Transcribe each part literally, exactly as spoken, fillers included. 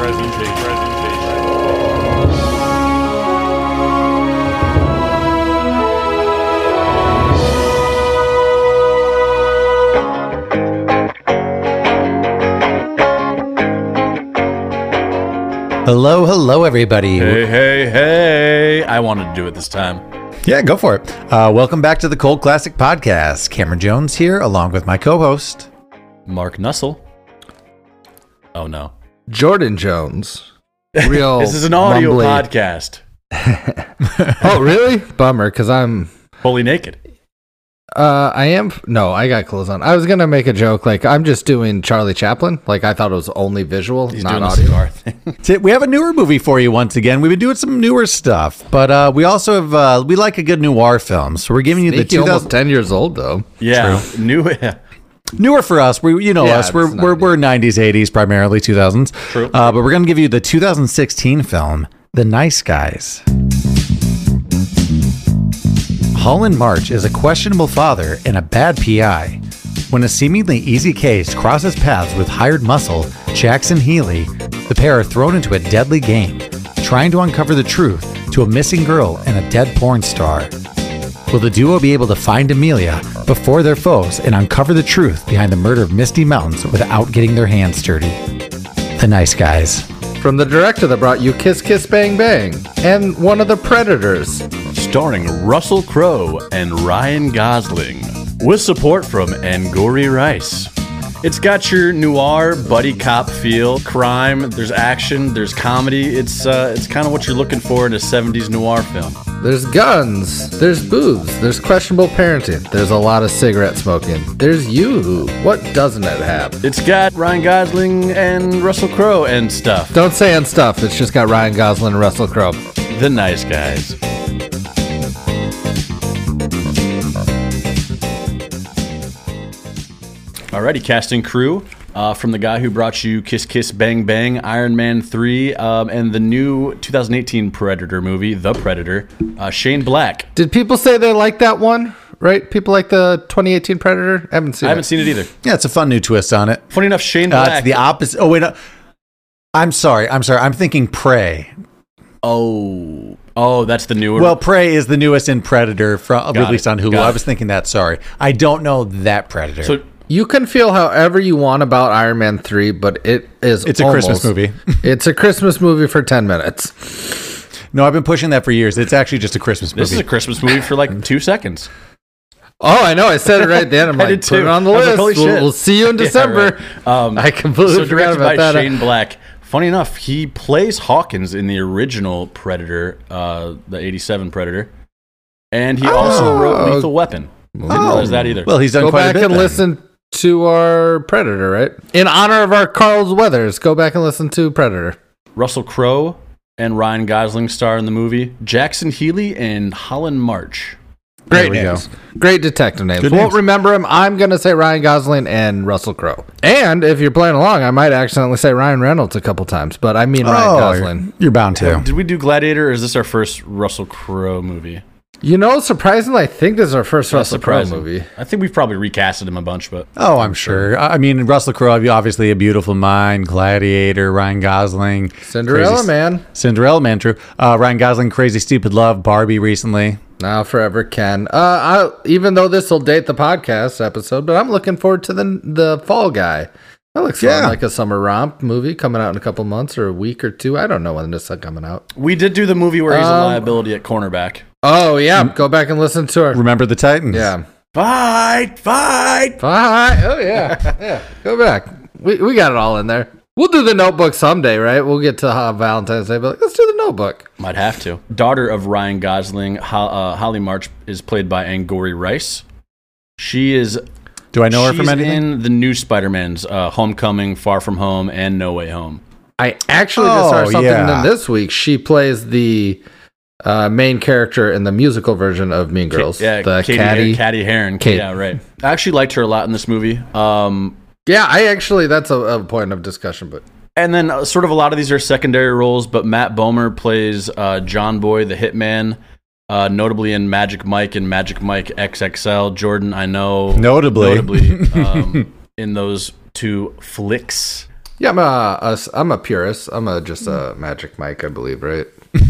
presentation, presentation. Hello, hello, everybody. Hey, hey, hey. I wanted to do it this time. Yeah, go for it. Uh, welcome back to the Cold Classic Podcast. Cameron Jones here, along with my co-host, Mark Nussel. Oh, no. Jordan Jones. Real This is an audio mumbly. podcast. Oh, really? Bummer, because I'm... Fully naked. Uh, I am... No, I got clothes on. I was going to make a joke, like, I'm just doing Charlie Chaplin. Like, I thought it was only visual, He's not doing the audio. cigar thing. So we have a newer movie for you once again. We've been doing some newer stuff, but uh, we also have, uh, we like a good noir film. So we're giving you the Sneaky, two almost thousand ten years old, though. Yeah. New. Yeah. newer for us. We, you know Yeah, us. We're, it's we're, we're nineties, eighties, primarily two thousands. True. Uh, but we're going to give you the two thousand sixteen film, The Nice Guys. Holland March is a questionable father and a bad P I. When a seemingly easy case crosses paths with hired muscle Jackson Healy, the pair are thrown into a deadly game, trying to uncover the truth to a missing girl and a dead porn star. Will the duo be able to find Amelia before their foes and uncover the truth behind the murder of Misty Mountains without getting their hands dirty? The Nice Guys. From the director that brought you Kiss Kiss Bang Bang and one of the Predators. Starring Russell Crowe and Ryan Gosling, with support from Angourie Rice. It's got your noir buddy cop feel, crime. There's action. There's comedy. It's uh, it's kind of what you're looking for in a seventies noir film. There's guns. There's boobs. There's questionable parenting. There's a lot of cigarette smoking. There's you. What doesn't it have? It's got Ryan Gosling and Russell Crowe and stuff. Don't say and stuff. It's just got Ryan Gosling and Russell Crowe. The Nice Guys. Alrighty, casting crew uh, from the guy who brought you Kiss Kiss Bang Bang, Iron Man three, um, and the new two thousand eighteen Predator movie, The Predator, uh, Shane Black. Did people say they like that one? Right? People like the twenty eighteen Predator? I haven't seen I haven't it. seen it either. Yeah, it's a fun new twist on it. Funny enough, Shane Uh, Black. it's the opposite. Oh, wait. No. I'm sorry. I'm sorry. I'm thinking Prey. oh, oh, that's the newer. Well, Prey is the newest in Predator from, Got released it. on Hulu. Got I it. was thinking that. Sorry. I don't know that Predator. so You can feel however you want about Iron Man three, but it is It's a almost- Christmas movie. It's a Christmas movie for ten minutes. No, I've been pushing that for years. It's actually just a Christmas movie. this is a Christmas movie for like two seconds. Oh, I know. I said it right then. I'm I like, did put too. it on the I was like, list. holy we'll, shit. we'll see you in Yeah, December. right. Um, I completely so forgot directed about by that. Shane Black. Funny enough, he plays Hawkins in the original Predator, uh, the eighty-seven Predator, and he also wrote Lethal Weapon. Didn't realize that either. Well, he's done Go quite back a bit and then. listen to our Predator, right? In honor of our Carl's Weathers, go back and listen to Predator. Russell Crowe and Ryan Gosling star in the movie. Jackson Healy and Holland March. Great There we names. go. Great detective names. Good Won't names. remember him. I'm going to say Ryan Gosling and Russell Crowe. And if you're playing along, I might accidentally say Ryan Reynolds a couple times, but I mean Ryan Oh, Gosling. you're, you're bound to. Did we do Gladiator, or is this our first Russell Crowe movie? You know, surprisingly, I think this is our first Russell Crowe Surprising. movie. I think we've probably recasted him a bunch, but Oh, I'm sure. I I mean, Russell Crowe, obviously A Beautiful Mind, Gladiator, Ryan Gosling. Cinderella Crazy- Man. Cinderella Man, true. Uh, Ryan Gosling, Crazy Stupid Love, Barbie recently. Now forever Ken. Uh, I, even though this will date the podcast episode, but I'm looking forward to the the Fall Guy. That looks Yeah. fun, like a summer romp movie coming out in a couple months or a week or two. I don't know when this is coming out. we did do the movie where he's a Um, liability at cornerback. Oh yeah, go back and listen to our Remember the Titans? yeah. Fight, fight. Bye. Oh yeah, yeah. Go back. We we got it all in there. We'll do the Notebook someday, right? We'll get to uh, Valentine's Day, but like, let's do the Notebook. Might have to. Daughter of Ryan Gosling, Ho- uh, Holly March is played by Angourie Rice. She is. Do I know her she's from anything? in the new Spider-Man's uh, Homecoming, Far From Home, and No Way Home. I actually just saw Oh, something yeah. in this week. She plays the uh, main character in the musical version of Mean Girls. Yeah, the Katie, Caddy. Caddy Heron. Kate. Yeah, right. I actually liked her a lot in this movie. Um, Yeah, I actually that's a, a point of discussion, but and then uh, sort of a lot of these are secondary roles, but Matt Bomer plays uh, John Boy, the hitman. Uh, notably in Magic Mike and Magic Mike X X L. Jordan, I know. Notably. Notably um, in those two flicks. Yeah, I'm a, a I'm a purist. I'm a just a Magic Mike, I believe, right?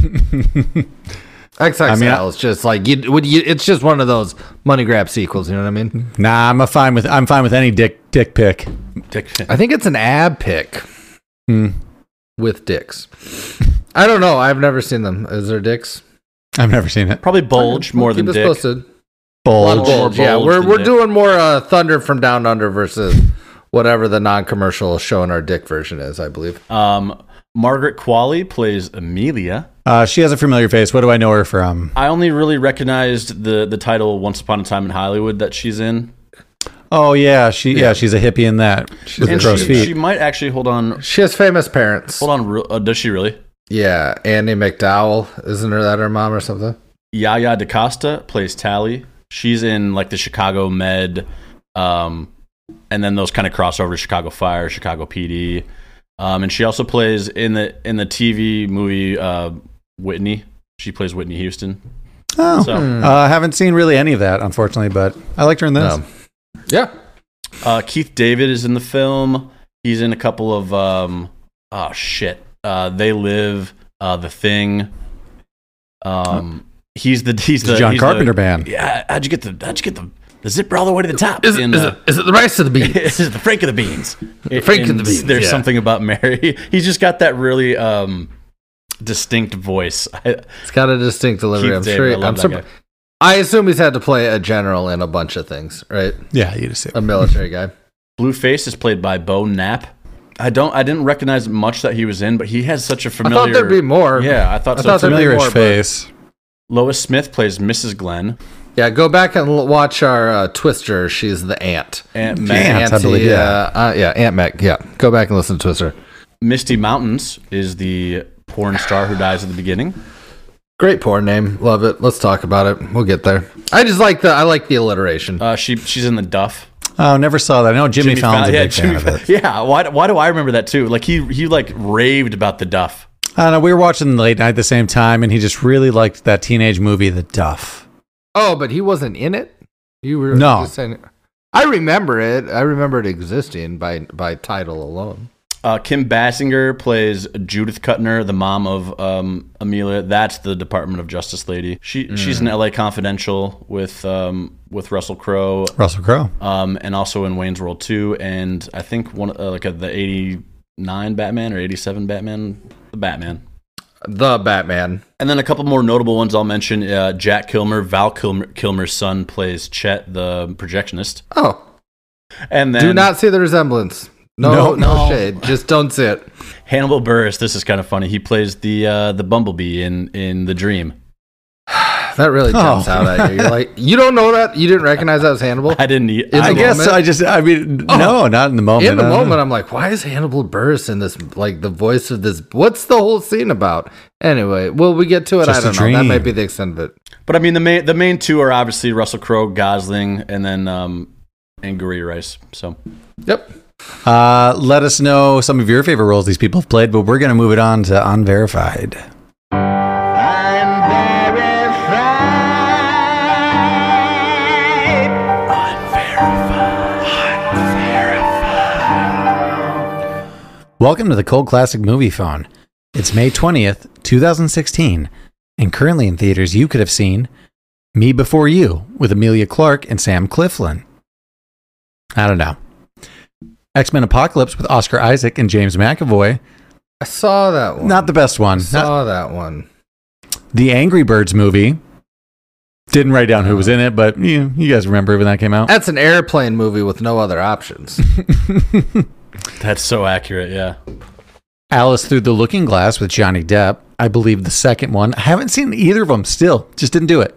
X X L I mean, I- is just like you, would you. It's just one of those money grab sequels. You know what I mean? Nah, I'm a fine with I'm fine with any dick dick pic. Dick. I think it's an ab pick Hmm. with dicks. I don't know. I've never seen them. Is there dicks? I've never seen it. Probably bulge more Keep than us dick. posted. A lot of Bulge. More bulge. Yeah, bulge we're than we're dick. doing more uh, Thunder from Down Under versus whatever the non-commercial show in our dick version is. I believe. Um, Margaret Qualley plays Amelia. Uh, she has a familiar face. What do I know her from? I only really recognized the the title "Once Upon a Time in Hollywood" that she's in, Oh yeah, she yeah, she's a hippie in that. She's and crow's she, feet. she might actually hold on. She has famous parents. Hold on, real- uh, does she really? Yeah, Annie McDowell. Isn't her that her mom or something? Yaya DaCosta plays Tally. She's in like the Chicago Med, um, and then those kind of crossover Chicago Fire, Chicago P D, um, and she also plays in the in the T V movie uh, Whitney. She plays Whitney Houston. Oh, So, uh, I haven't seen really any of that, unfortunately, but I liked her in this. No. Yeah. uh, Keith David is in the film. He's in a couple of um, oh shit. Uh, They Live, uh, The Thing. Um, he's the he's the John he's Carpenter the, band. Yeah, how'd you get the how'd you get the the zipper all the way to the top? Is it, in, is, uh, it, is it the rice or the beans? This is the Frank of the Beans. Frank of And the Beans, There's yeah. something about Mary. He's just got that really um, distinct voice. I, It's got a distinct delivery. Keith I'm David, sure. I I'm love that surprised. guy. I assume he's had to play a general in a bunch of things, right? Yeah, you just say. A military guy. Blueface is played by Bo Knapp. I don't. I didn't recognize much that he was in, but he has such a I familiar. thought there'd be more. Yeah, I thought I so. thought too. there'd be Familiarish more, but- face. Lois Smith plays Missus Glenn. Yeah, go back and l- watch our uh, Twister. She's the aunt. Aunt Yeah. Meg. Aunt, I believe, yeah. Uh, uh, yeah, Aunt Meg. Yeah, go back and listen to Twister. Misty Mountains is the porn star who dies at the beginning. Great porn name. Love it. Let's talk about it. We'll get there. I just like the. I like the alliteration. Uh, she she's in the Duff. Oh, never saw that. I know Jimmy, Fallon's a Fallon- big Jimmy fan of it. Fa- Yeah, why why do I remember that too? Like he he like raved about the Duff. I don't know. We were watching late night at the same time, and he just really liked that teenage movie, The Duff. Oh, but he wasn't in it. You were No. just saying. I remember it. I remember it existing by by title alone. Uh, Kim Basinger plays Judith Kuttner, the mom of um, Amelia. That's the Department of Justice lady. She she's in L A Confidential with um, with Russell Crowe, Russell Crowe. um, and also in Wayne's World two, and I think one uh, like a, the eighty-nine Batman or eighty-seven Batman, the Batman. The Batman. And then a couple more notable ones I'll mention. Uh, Jack Kilmer, Val Kilmer, Kilmer's son, plays Chet, the projectionist. Oh, And then do not see the resemblance. No, No, no, no. shade. Just don't see it. Hannibal Buress. This is kind of funny. He plays the uh, the Bumblebee in in The Dream. That really jumps Oh. out at you. You're like, you don't know that? You didn't recognize that as Hannibal? I didn't need. In I the guess moment? I just, I mean, no, not in the moment. In the I don't moment, know. I'm like, why is Hannibal Buress in this? Like the voice of this. What's the whole scene about? Anyway, will we get to it? Just I a don't know. That dream. might be the extent of it. But I mean, the main the main two are obviously Russell Crowe, Gosling, and then um, Angourie Rice. So Yep. Uh, let us know some of your favorite roles these people have played, but we're going to move it on to Unverified. Welcome to the Cold Classic Movie Phone. It's May twentieth, twenty sixteen, and currently in theaters you could have seen Me Before You with Emilia Clarke and Sam Claflin. I don't know. X-Men Apocalypse with Oscar Isaac and James McAvoy. I saw that one. Not the best one. Not- saw that one. the Angry Birds movie. Didn't write down who was in it, but you, you guys remember when that came out? That's an airplane movie with no other options. that's so accurate. Yeah. Alice Through the Looking Glass with Johnny Depp. I believe the second one. I haven't seen either of them still. Just didn't do it.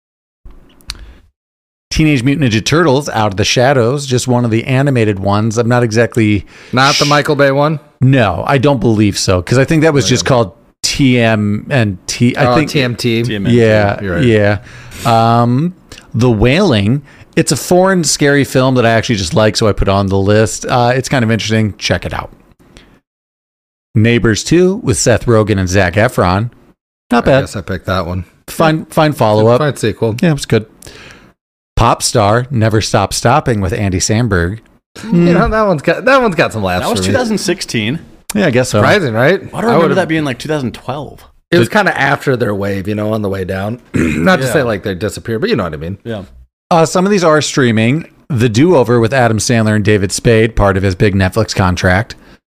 Teenage Mutant Ninja Turtles, Out of the Shadows. Just one of the animated ones. I'm not exactly... Not the Michael Bay one. No, I don't believe so. Because I think that was just called T M and T. I Oh, think T M T. T M N T. Yeah, You're right. yeah. Um, The Wailing. It's a foreign scary film that I actually just like, so I put it on the list. Uh, it's kind of interesting. Check it out. Neighbors two with Seth Rogen and Zac Efron. Not I bad. guess I picked that one. Fine, fine follow up. Fine sequel. Yeah, it was good. Pop Star Never Stop Stopping with Andy Samberg. You know, that one's got that one's got some laughs. That was for me. twenty sixteen. Yeah, I guess so. Surprising, right? Why do I remember that being like two thousand twelve? It was kind of after their wave, you know, on the way down. Not to Yeah. say like they disappeared, but you know what I mean. Yeah. Uh, some of these are streaming. The Do-Over with Adam Sandler and David Spade, part of his big Netflix contract.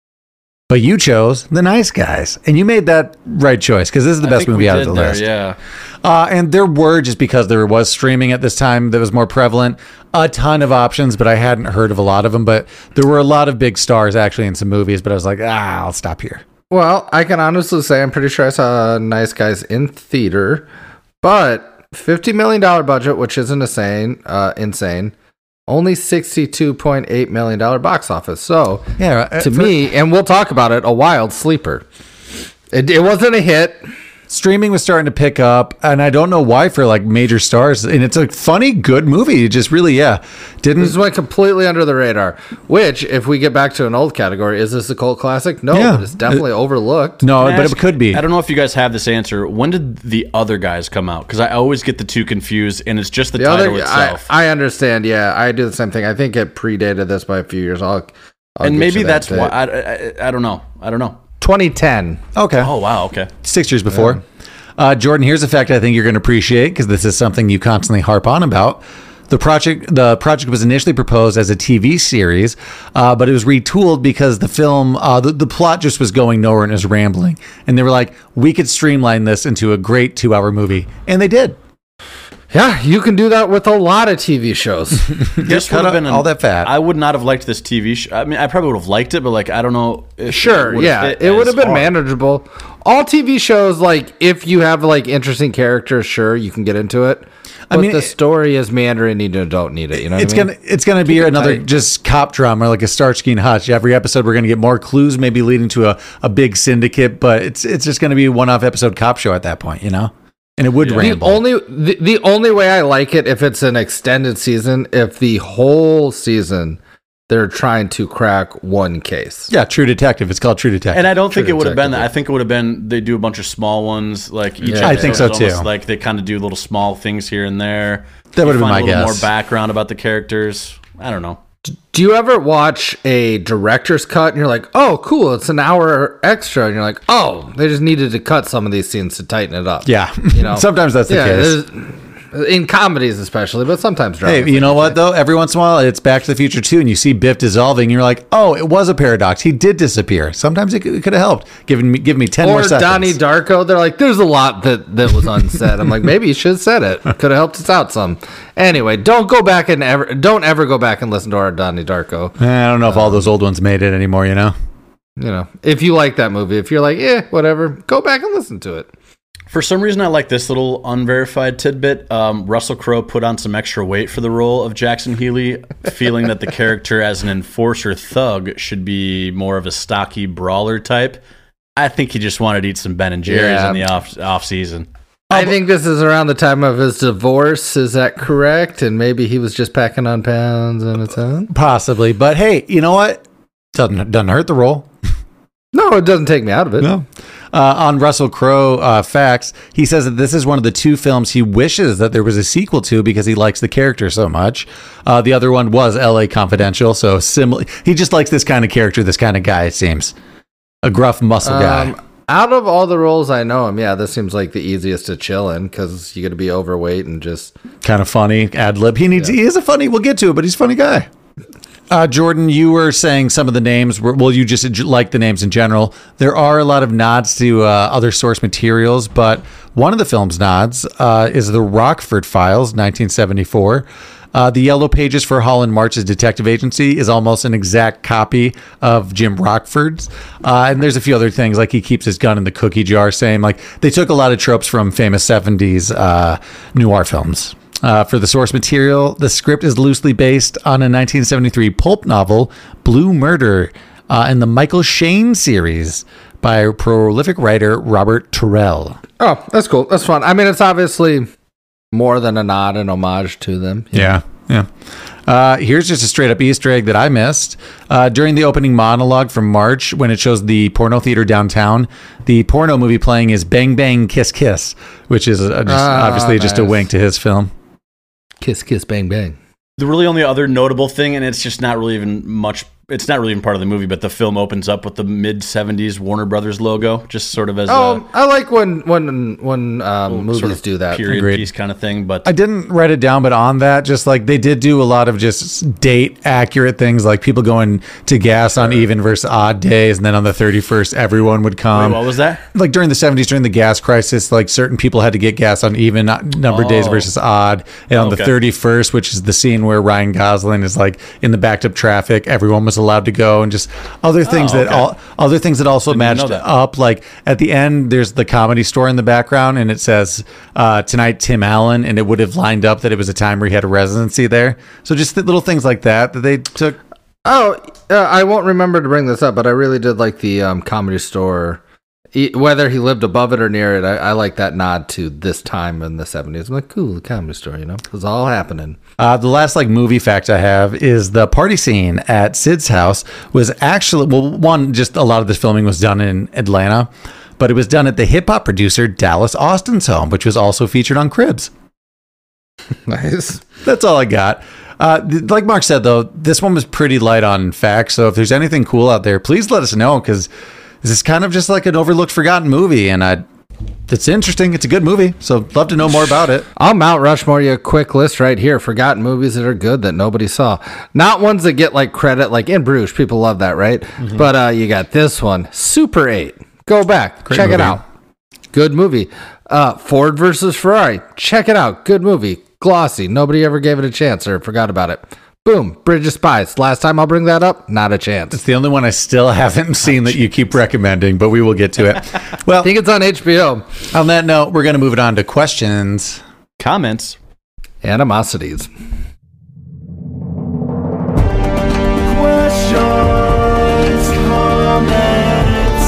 But you chose The Nice Guys, and you made that right choice because this is the I best think movie we out of did the there, list. Yeah. Uh, and there were, just because there was streaming at this time that was more prevalent, a ton of options, but I hadn't heard of a lot of them. But there were a lot of big stars actually in some movies, but I was like, ah, I'll stop here. Well, I can honestly say I'm pretty sure I saw Nice Guys in theater, but fifty million dollars budget, which isn't insane, uh, insane. Only sixty-two point eight million dollars box office. So, Yeah, uh, to for- me, and we'll talk about it, a wild sleeper. It, it wasn't a hit. Streaming was starting to pick up, and I don't know why for like major stars. And it's a funny, good movie. It just really, yeah, didn't. This went completely under the radar. Which, if we get back to an old category, is this a cult classic? No, Yeah. but it's definitely overlooked. No, Can I but ask- it could be. I don't know if you guys have this answer. When did The Other Guys come out? Because I always get the two confused, and it's just the, The title other, I, itself. I understand. Yeah, I do the same thing. I think it predated this by a few years. I'll, I'll and get maybe you that that's date. why. I, I, I don't know. I don't know. twenty ten. Okay. Oh, wow. Okay. Six years before. Uh, Jordan, here's a fact I think you're going to appreciate because this is something you constantly harp on about. The project, the project was initially proposed as a T V series, uh, but it was retooled because the film, uh, the, the plot just was going nowhere and it was rambling. And they were like, we could streamline this into a great two-hour movie, and they did. Yeah, you can do that with a lot of T V shows. This cut would have out been an- all that fat. I would not have liked this T V show. I mean, I probably would have liked it, but like, I don't know. If Sure, it would yeah, fit it would as have been hard. manageable. All T V shows, like if you have like interesting characters, sure, you can get into it. But I mean, the it- story is meandering, and you don't need it. You know, what It's I mean? gonna it's gonna be it another tight. just cop drama like a Starsky and Hutch. Every episode we're gonna get more clues, maybe leading to a, a big syndicate, but it's it's just gonna be a one off episode cop show at that point, you know? And it would The ramble. only the, the only way I like it if it's an extended season, if the whole season they're trying to crack one case. yeah, True Detective. It's called True Detective. And I don't think True it would have been that. Detective. I think it would have been they do a bunch of small ones, like each. Yeah, I episode think so, is almost too. Like they kind of do little small things here and there. That You would have been find my a little guess. More background about the characters. I don't know. Do you ever watch a director's cut and you're like, oh, cool, it's an hour extra, and you're like, oh, they just needed to cut some of these scenes to tighten it up. yeah. You know, Sometimes that's the yeah, case. there's- in comedies especially, but sometimes dramas. Hey, you know what though? Every once in a while, it's Back to the Future too, and you see Biff dissolving. And you're like, oh, it was a paradox. He did disappear. Sometimes it, could- it could have helped. Giving me, give me ten more Or seconds. Donnie Darko, they're like, there's a lot that, that was unsaid. I'm like, maybe you should have said it. Could have helped us out some. Anyway, don't go back and ever, don't ever go back and listen to our Donnie Darko. Eh, I don't know if all those old ones made it anymore. You know. You know, if you like that movie, if you're like, eh, whatever, go back and listen to it. For some reason, I like this little unverified tidbit. Um, Russell Crowe put on some extra weight for the role of Jackson Healy, feeling that the character as an enforcer thug should be more of a stocky brawler type. I think he just wanted to eat some Ben and Jerry's Yeah. in the off off season. I think this is around the time of his divorce. Is that correct? And maybe he was just packing on pounds on its own. Possibly, but hey, you know what? Doesn't doesn't hurt the role. No, it doesn't take me out of it. No. Uh, on Russell Crowe uh, facts, he says that this is one of the two films he wishes that there was a sequel to because he likes the character so much. Uh, the other one was L A Confidential, so similar. He just likes this kind of character, this kind of guy. It seems a gruff muscle guy. Um, out of all the roles I know him, yeah, this seems like the easiest to chill in because you got to be overweight and just. Kind of funny, ad lib. He needs. He is a funny. We'll get to it, but he's a funny guy. Uh, Jordan, you were saying some of the names. Were, well, you just like the names in general. There are a lot of nods to uh, other source materials, but one of the film's nods uh, is the Rockford Files, nineteen seventy-four. Uh, the Yellow Pages for Holland March's Detective Agency is almost an exact copy of Jim Rockford's. Uh, and there's a few other things, like he keeps his gun in the cookie jar, saying like they took a lot of tropes from famous seventies uh, noir films. Uh, for the source material, the script is loosely based on a nineteen seventy-three pulp novel, Blue Murder, uh, and the Michael Shayne series by prolific writer Robert Terrell. Oh, that's cool. That's fun. I mean, it's obviously more than a nod and homage to them. Yeah, yeah. Uh, here's just a straight up Easter egg that I missed. Uh, during the opening monologue from March, when it shows the porno theater downtown, the porno movie playing is Bang Bang Kiss Kiss, which is uh, just, Ah, obviously just a nice. wink to his film. Kiss, kiss, bang, bang. The really only other notable thing, and it's just not really even much, it's not really even part of the movie, but the film opens up with the mid seventies Warner Brothers logo, just sort of as Oh, a I like when when when um, movies sort of do that. period Agreed. piece kind of thing. But I didn't write it down, but on that, just like they did do a lot of just date accurate things, like people going to gas on even versus odd days, and then on the thirty-first, everyone would come. wait, what was that? Like during the seventies, during the gas crisis, like certain people had to get gas on even number days Oh. versus odd. And on Okay. the thirty-first, which is the scene where Ryan Gosling is like in the backed up traffic, everyone was allowed to go, and just other things Oh, that okay. all other things that also Didn't even matched know that. up. Like at the end, there's the Comedy Store in the background, and it says uh, tonight Tim Allen, and it would have lined up that it was a time where he had a residency there. So just the little things like that that they took. Oh, uh, I won't remember to bring this up, but I really did like the um, Comedy Store. E- Whether he lived above it or near it, I, I like that nod to this time in the seventies. I'm like, cool, the Comedy Store, you know? It was all happening. Uh, the last like movie fact I have is the party scene at Sid's house was actually, well, one, just a lot of this filming was done in Atlanta, but it was done at the hip hop producer Dallas Austin's home, which was also featured on Cribs. Nice. That's all I got. Uh, th- like Mark said, though, this one was pretty light on facts. So if there's anything cool out there, please let us know, because this is kind of just like an overlooked, forgotten movie, and I, it's interesting. It's a good movie, so love to know more about it. I'll Mount Rushmore you a quick list right here. Forgotten movies that are good that nobody saw. Not ones that get like credit, like In Bruges. People love that, right? Mm-hmm. But uh, you got this one, Super eight. Go back, Great check it movie. out. Good movie. Uh, Ford versus Ferrari. Check it out. Good movie. Glossy. Nobody ever gave it a chance or forgot about it. Boom. Bridge of Spies. Last time I'll bring that up, not a chance. It's the only one I still haven't seen that you keep recommending, but we will get to it. Well, I think it's on H B O. on that note, we're going to move it on to questions. Comments. Animosities. Questions, comments,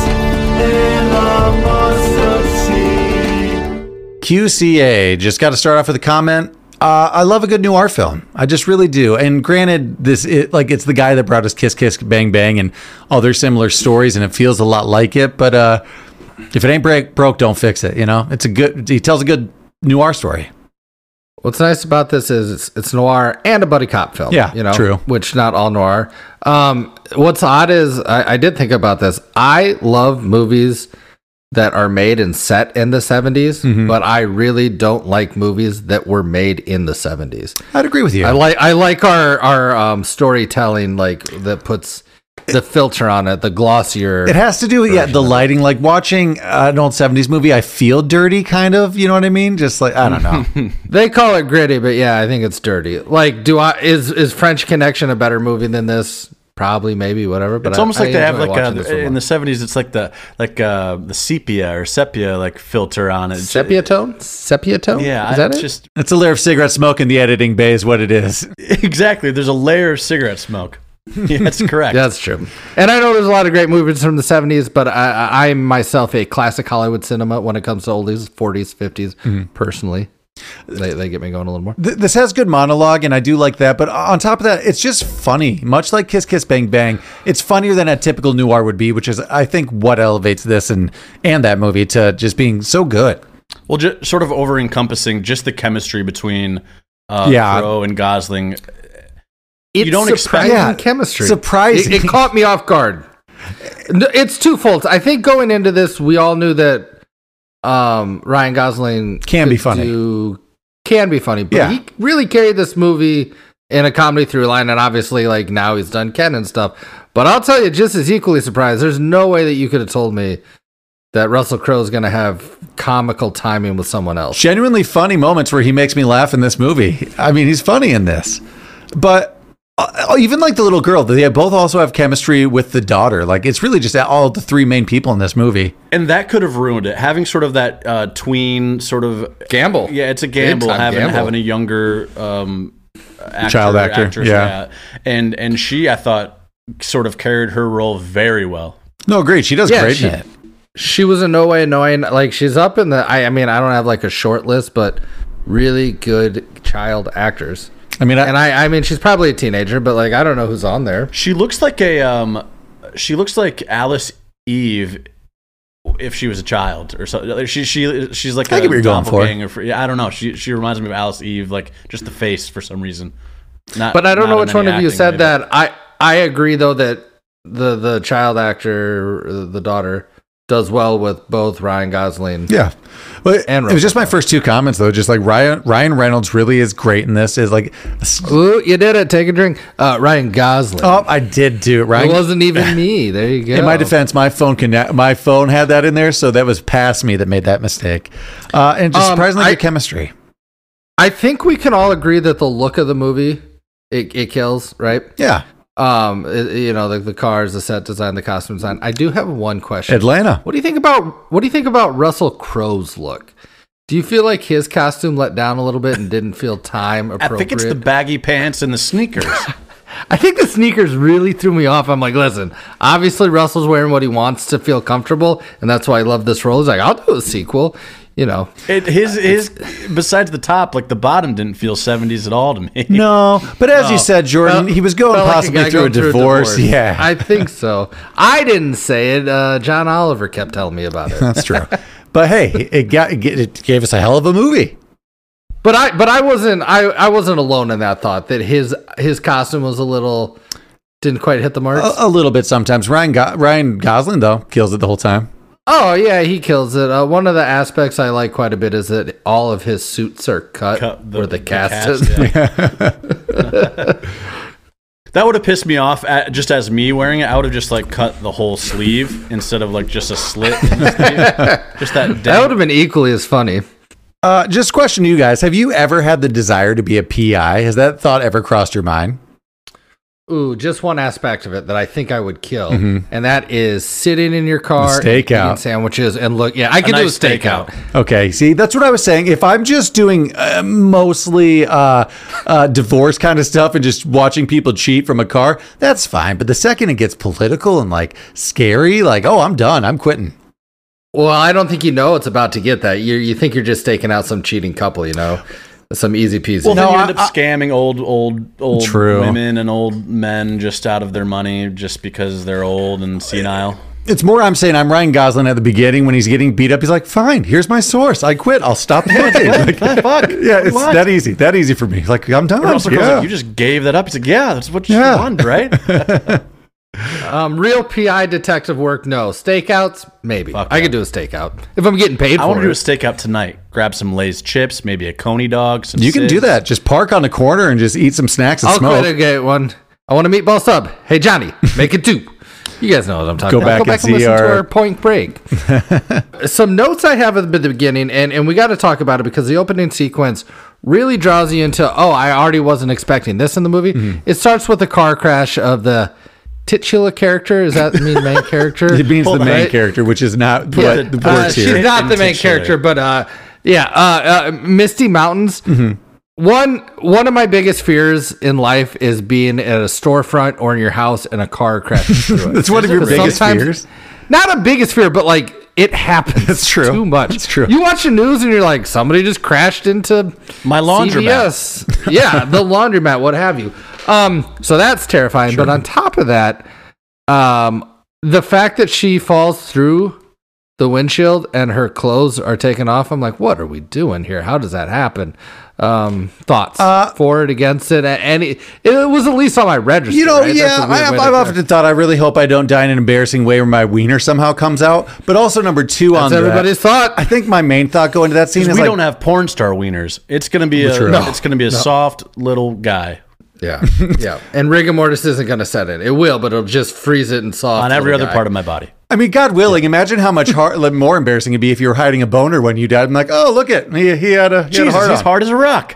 animosity. Q C A, just got to start off with a comment. Uh, I love a good noir film. I just really do. And granted, this it, like it's the guy that brought us Kiss Kiss Bang Bang and other similar stories, and it feels a lot like it. But uh, if it ain't break, broke, don't fix it. You know, it's a good. He tells a good noir story. What's nice about this is it's, it's noir and a buddy cop film. Yeah, you know, true. Which not all noir. Um, what's odd is I, I did think about this. I love movies that are made and set in the seventies, Mm-hmm. but I really don't like movies that were made in the seventies. I'd agree with you. I like I like our our um, storytelling, like that puts the filter on it, the glossier. It has to do with yeah the lighting. Like watching uh, an old seventies movie, I feel dirty, kind of. You know what I mean? Just like I don't know. They call it gritty, but yeah, I think it's dirty. Like, do I is is French Connection a better movie than this? Probably, maybe, whatever. But It's I- almost I like they have enjoy like watching this a, one in more. the seventies. It's like the like uh, the sepia or sepia like filter on it. sepia tone. Sepia tone. Yeah, is that it's it? just It's a layer of cigarette smoke in the editing bay, is what it is. exactly. There's a layer of cigarette smoke. Yeah, that's correct. Yeah, that's true. And I know there's a lot of great movies from the seventies, but I, I, I'm myself a classic Hollywood cinema when it comes to oldies, forties, fifties. Mm-hmm. Personally, they they get me going a little more. Th- this has good monologue, and I do like that. But on top of that, it's just funny. Much like Kiss Kiss Bang Bang, it's funnier than a typical noir would be, which is, I think, what elevates this and and that movie to just being so good. Well, just sort of over encompassing just the chemistry between uh, Yeah. Crowe and Gosling. It's don't expect- surprising Yeah, chemistry. surprising. It, it caught me off guard. No, It's twofold. I think going into this, we all knew that um, Ryan Gosling Can be could funny. do- can be funny, but Yeah. he really carried this movie in a comedy through line, and obviously, like now he's done Ken and stuff. But I'll tell you, just as equally surprised, there's no way that you could have told me that Russell Crowe's going to have comical timing with someone else. Genuinely funny moments where he makes me laugh in this movie. I mean, he's funny in this. But uh, even like the little girl, they both also have chemistry with the daughter. Like, it's really just all the three main people in this movie. And that could have ruined it. Having sort of that uh, tween sort of Gamble. Yeah, it's a gamble Big time having gamble. having a younger um, actor, Child actor, actress, yeah. And and she, I thought, sort of carried her role very well. No, agreed. She does Yeah, great she- in it. She was in no way annoying. Like, she's up in the. I, I mean, I don't have like a short list, but really good child actors. I mean, I, And I, I mean, she's probably a teenager, but like, I don't know who's on there. She looks like a um, she looks like Alice Eve if she was a child or something. She she she's like I a get what you're going for. doppelganger for. Yeah, I don't know. She she reminds me of Alice Eve, like just the face for some reason. Not, But I don't not know in which one any of you acting said way, that. I I agree though that the the child actor, the daughter, does well with both Ryan Gosling. Yeah. But And it was just my Russell first two comments though. Just like Ryan Ryan Reynolds really is great in this. Is like, Ooh, you did it. Take a drink. Uh, Ryan Gosling. oh, I did do it. it Ryan. wasn't even me. There you go. In my defense, my phone connect, my phone had that in there, so that was past me that made that mistake. Uh, and just Um, surprisingly I- good chemistry. I think we can all agree that the look of the movie it, it kills, right? Yeah, Um, it- you know, the, the cars, the set design, the costume design. I do have one question. Atlanta. What do you think about what do you think about Russell Crowe's look? Do you feel like his costume let down a little bit and didn't feel time I appropriate? think it's the baggy pants and the sneakers. I think the sneakers really threw me off. I'm like, listen, obviously Russell's wearing what he wants to feel comfortable, and that's why I love this role. He's like, I'll do a sequel. You know, It, his his besides the top, like the bottom didn't feel seventies at all to me. No, but as you Oh. said, Jordan, Felt- he was going felt like a possibly guy through, going a, divorce. Yeah, I think so. I didn't say it. Uh, John Oliver kept telling me about it. that's true. But hey, it got it gave us a hell of a movie. But I, but I wasn't, I, I wasn't alone in that thought that his, his costume was a little, didn't quite hit the marks. A, a little bit sometimes. Ryan Go- Ryan Gosling though kills it the whole time. Oh yeah, he kills it. Uh, one of the aspects I like quite a bit is that all of his suits are cut, Cut the- where the, the cast, cast, is. yeah. That would have pissed me off at, just as me wearing it. I would have just like cut the whole sleeve instead of like just a slit in the sleeve. Just that That dang- would have been equally as funny. Uh, just a question to you guys: have you ever had the desire to be a P I? Has that thought ever crossed your mind? Ooh, just one aspect of it that I think I would kill, and that is sitting in your car, The stakeout. eating sandwiches, and look. Yeah, I could nice do a stakeout. Okay, see, that's what I was saying. If I'm just doing uh, mostly uh, uh, divorce kind of stuff and just watching people cheat from a car, that's fine. But the second it gets political and like scary, like, oh, I'm done. I'm quitting. Well, I don't think you know it's about to get that. You you think you're just taking out some cheating couple, you know, some easy peasy. Well, No, then you I- end up scamming old, old, old True. women and old men just out of their money just because they're old and senile. It's more I'm saying I'm Ryan Gosling at the beginning when he's getting beat up. He's like, fine, here's my source. I quit. I'll stop looking. Like, Fuck. yeah, it's What? that easy. That easy for me. Like, I'm done. And Russell Crowe's Yeah. like, you just gave that up. He's like, yeah, that's what you Yeah. want, right? Um, real P I detective work, no. Stakeouts, maybe. Fuck I yeah. could do a stakeout if I'm getting paid I for want to do a it. stakeout tonight. Grab some Lay's chips, maybe a Coney dog. Some You can do Sids. that. Just park on the corner and just eat some snacks and I'll smoke. quit and get one. I want a meatball sub. Hey Johnny, make it two. You guys know what I'm talking Go about. back Go back and and, see listen to our- our Point Break. Some notes I have at the beginning, and, and we got to talk about it because the opening sequence really draws you into, oh, I already wasn't expecting this in the movie. Mm-hmm. It starts with the car crash of the titular character. Is that mean main character? It means the main Right? character, which is not Yeah, what the uh, works she's here. not the main Titular. character, but uh, yeah, uh, uh, Misty Mountains. Mm-hmm. One one of my biggest fears in life is being at a storefront or in your house and a car crashes through it. That's one of your Because biggest sometimes- fears? Not a biggest fear, but like it happens. That's true. Too much. That's true. You watch the news and you're like, somebody just crashed into My laundromat. C V S. Yeah, the laundromat, what have you. Um, so that's terrifying. But on top of that, um, the fact that she falls through the windshield and her clothes are taken off, I'm like, what are we doing here? How does that happen? Um, thoughts Uh, for it, against it, and it, it was at least on my register. You know, right? That's yeah, a weird I, I've, way to I've go. often thought I really hope I don't die in an embarrassing way where my wiener somehow comes out. But also number two on That's everybody's that, thought. I think my main thought going to that scene Because is we like, don't have porn star wieners. It's gonna be a True. No. it's gonna be a soft little guy Yeah, yeah. And rigor mortis isn't going to set in. It will, but it'll just freeze it and soft on every little other guy. part of my body. I mean, God willing, imagine how much hard, like, more embarrassing it'd be if you were hiding a boner when you died. I'm like, oh, look it, he, he had a, he had a Jesus, hard he's on. hard as a rock.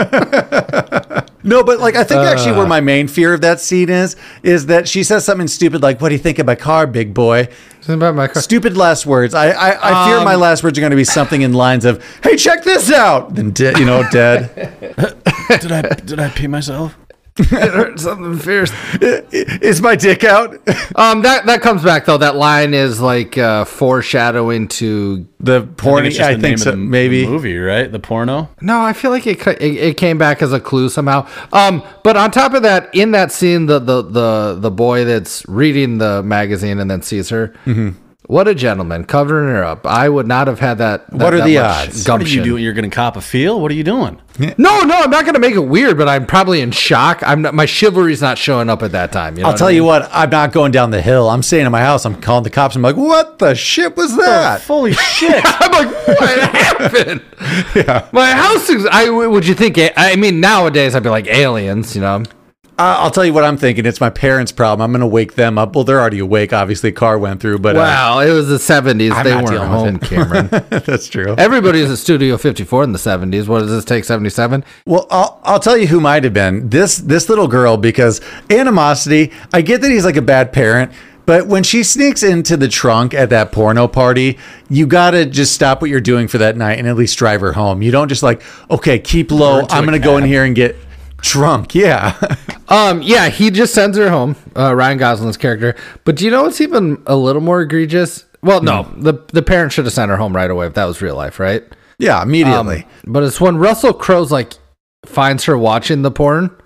No, but like I think actually Uh. where my main fear of that scene is is that she says something stupid like, "What do you think of my car, big boy?" Something about my car. Stupid last words. I I, I fear Um, my last words are going to be something in lines of, "Hey, check this out," then dead, you know, dead. did I did I pee myself? It hurt something fierce. Is my dick out? Um, that that comes back though. That line is like uh, foreshadowing to. The I think porn. it's just I the think name so, of the maybe. movie, right? The porno. No, I feel like it, ca- it it came back as a clue somehow. Um, but on top of that, in that scene, the the the the boy that's reading the magazine and then sees her. What a gentleman, covering her up. I would not have had that. that What are that the much odds? What are Gumption. you doing? You're going to cop a feel? What are you doing? No, no, I'm not going to make it weird, but I'm probably in shock. I'm not, my chivalry's not showing up at that time. You know I'll what tell I mean? you what, I'm not going down the hill. I'm staying in my house. I'm calling the cops. I'm like, what the shit was that? Holy shit. I'm like, what happened? Yeah. My house is. I would you think? I mean, nowadays I'd be like aliens. You know. Uh, I'll tell you what I'm thinking. It's my parents' problem. I'm going to wake them up. Well, they're already awake. Obviously, a car went through, but uh, Wow, it was the seventies. I'm They not weren't dealing home, with it. Cameron. that's true. Everybody was at Studio fifty-four in the seventies. What does this take? seventy-seven. Well, I'll, I'll tell you who might have been this this little girl, because animosity. I get that he's like a bad parent, but when she sneaks into the trunk at that porno party, you gotta just stop what you're doing for that night and at least drive her home. You don't just like, okay, keep low. into I'm a gonna go in here and get drunk. Yeah. Um, yeah, he just sends her home. Uh, Ryan Gosling's character. But do you know what's even a little more egregious? Well, no, the the parent should have sent her home right away if that was real life, right? yeah. Immediately. Um, but it's when Russell Crowe's like finds her watching the porn.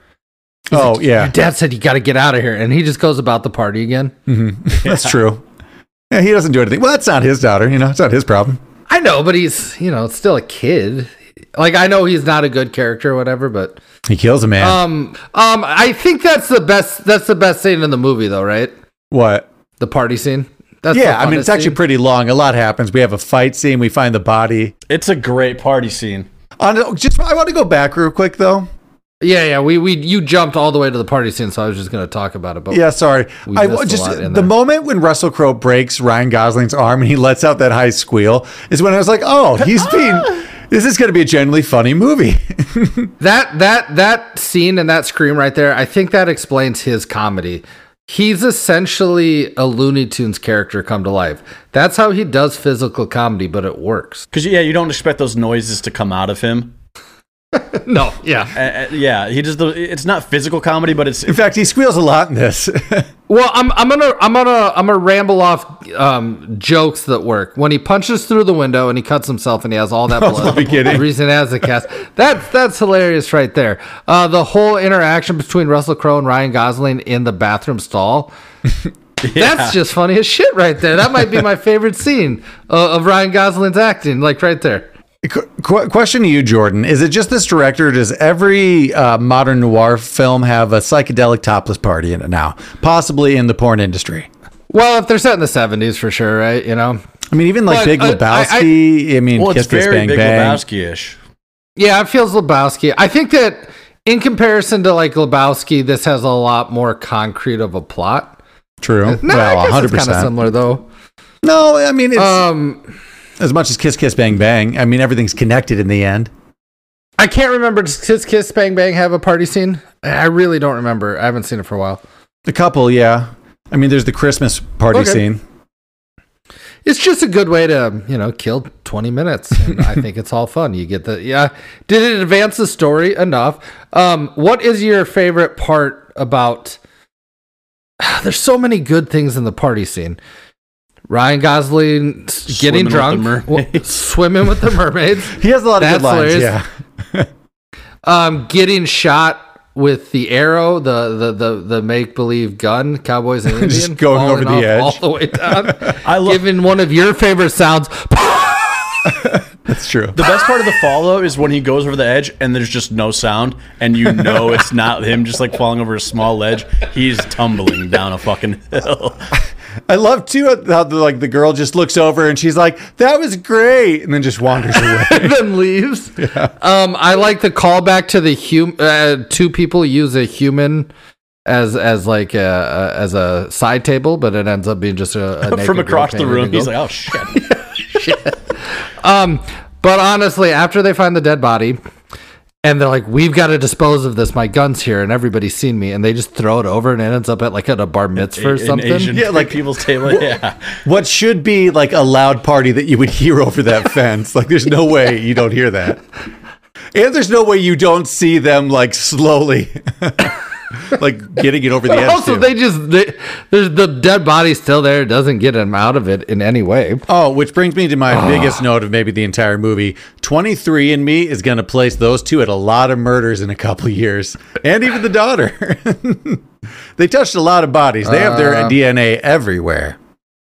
oh Your yeah, dad said you got to get out of here, and he just goes about the party again. that's true. Yeah, he doesn't do anything. Well, that's not his daughter. You know, it's not his problem. I know, but he's you know it's still a kid. Like I know he's not a good character or whatever, but He kills a man. um um I think that's the best that's the best scene in the movie though, right? what? The party scene. That's Yeah, the I mean, it's funnest actually scene. pretty long. A lot happens. We have a fight scene. We find the body. It's a great party scene. On just, I want to go back real quick though. Yeah, yeah. We we you jumped all the way to the party scene, so I was just going to talk about it. But Yeah, sorry. We I missed a just lot in the there. moment when Russell Crowe breaks Ryan Gosling's arm and he lets out that high squeal is when I was like, oh, he's being. This is going to be a genuinely funny movie. that that that scene and that scream right there, I think that explains his comedy. He's essentially a Looney Tunes character come to life. That's how he does physical comedy, but it works. Because, yeah, you don't expect those noises to come out of him. No, yeah. Uh, uh, yeah, he does the. It's not physical comedy, but it's. In fact, he squeals a lot in this. Well, I'm I'm gonna I'm gonna I'm gonna ramble off um, jokes that work. When he punches through the window and he cuts himself and he has all that blood. the beginning. The reason he has the cast. That's that's hilarious right there. Uh, the whole interaction between Russell Crowe and Ryan Gosling in the bathroom stall. That's just funny as shit right there. That might be my favorite scene uh, of Ryan Gosling's acting. Like right there. Qu- question to you, Jordan. Is it just this director, or does every uh, modern noir film have a psychedelic topless party in it now? Possibly in the porn industry. Well, if they're set in the seventies for sure, right? You know. I mean, even like But, Big uh, Lebowski. I, I mean, Well, Kiss it's Kiss very Bang Big Bang. Lebowski-ish. Yeah, it feels Lebowski. I think that in comparison to like Lebowski, this has a lot more concrete of a plot. True. No, well, I guess one hundred it's kind of percent. similar though. No, I mean, it's Um, as much as Kiss Kiss Bang Bang. I mean, everything's connected in the end. I can't remember. Does Kiss Kiss Bang Bang have a party scene? I really don't remember. I haven't seen it for a while. A couple, yeah. I mean, there's the Christmas party Okay. scene. It's just a good way to, you know, kill twenty minutes. And I think it's all fun. You get the, yeah. Did it advance the story enough? Um, what is your favorite part about, there's so many good things in the party scene. Ryan Gosling s- getting Swimming with drunk, the w- mermaids. swimming with the mermaids, He has a lot of That's good lines. hilarious. Yeah. um, getting shot with the arrow, the the the, the make believe gun, Cowboys and Indians, Just going over falling the off edge. all the way down. I love. Giving one of your favorite sounds. That's true. The best part of the fall, though, is when he goes over the edge and there's just no sound, and you know it's not him just like falling over a small ledge. He's tumbling down a fucking hill. I love too how the, like the girl just looks over and she's like, "That was great," and then just wanders away. then leaves. Um, I like the callback to the hum. Uh, two people use a human as as like a, a as a side table, but it ends up being just a, a naked From girl across the painted room, in he's gold. like, "Oh shit!" Um, but honestly, after they find the dead body, and they're like, "We've got to dispose of this. My gun's here, and everybody's seen me," and they just throw it over, and it ends up at like at a bar mitzvah or An something. Asian Yeah, like- people's table. Yeah. What should be like a loud party that you would hear over that fence? Like, there's no way you don't hear that, and there's no way you don't see them like slowly, like getting it over the edge. Also, too. they just they, there's the dead body still there. It doesn't get him out of it in any way. Oh, which brings me to my Ah. biggest note of maybe the entire movie. twenty-three and Me is going to place those two at a lot of murders in a couple of years. And even the daughter. They touched a lot of bodies. They have their Uh. D N A everywhere.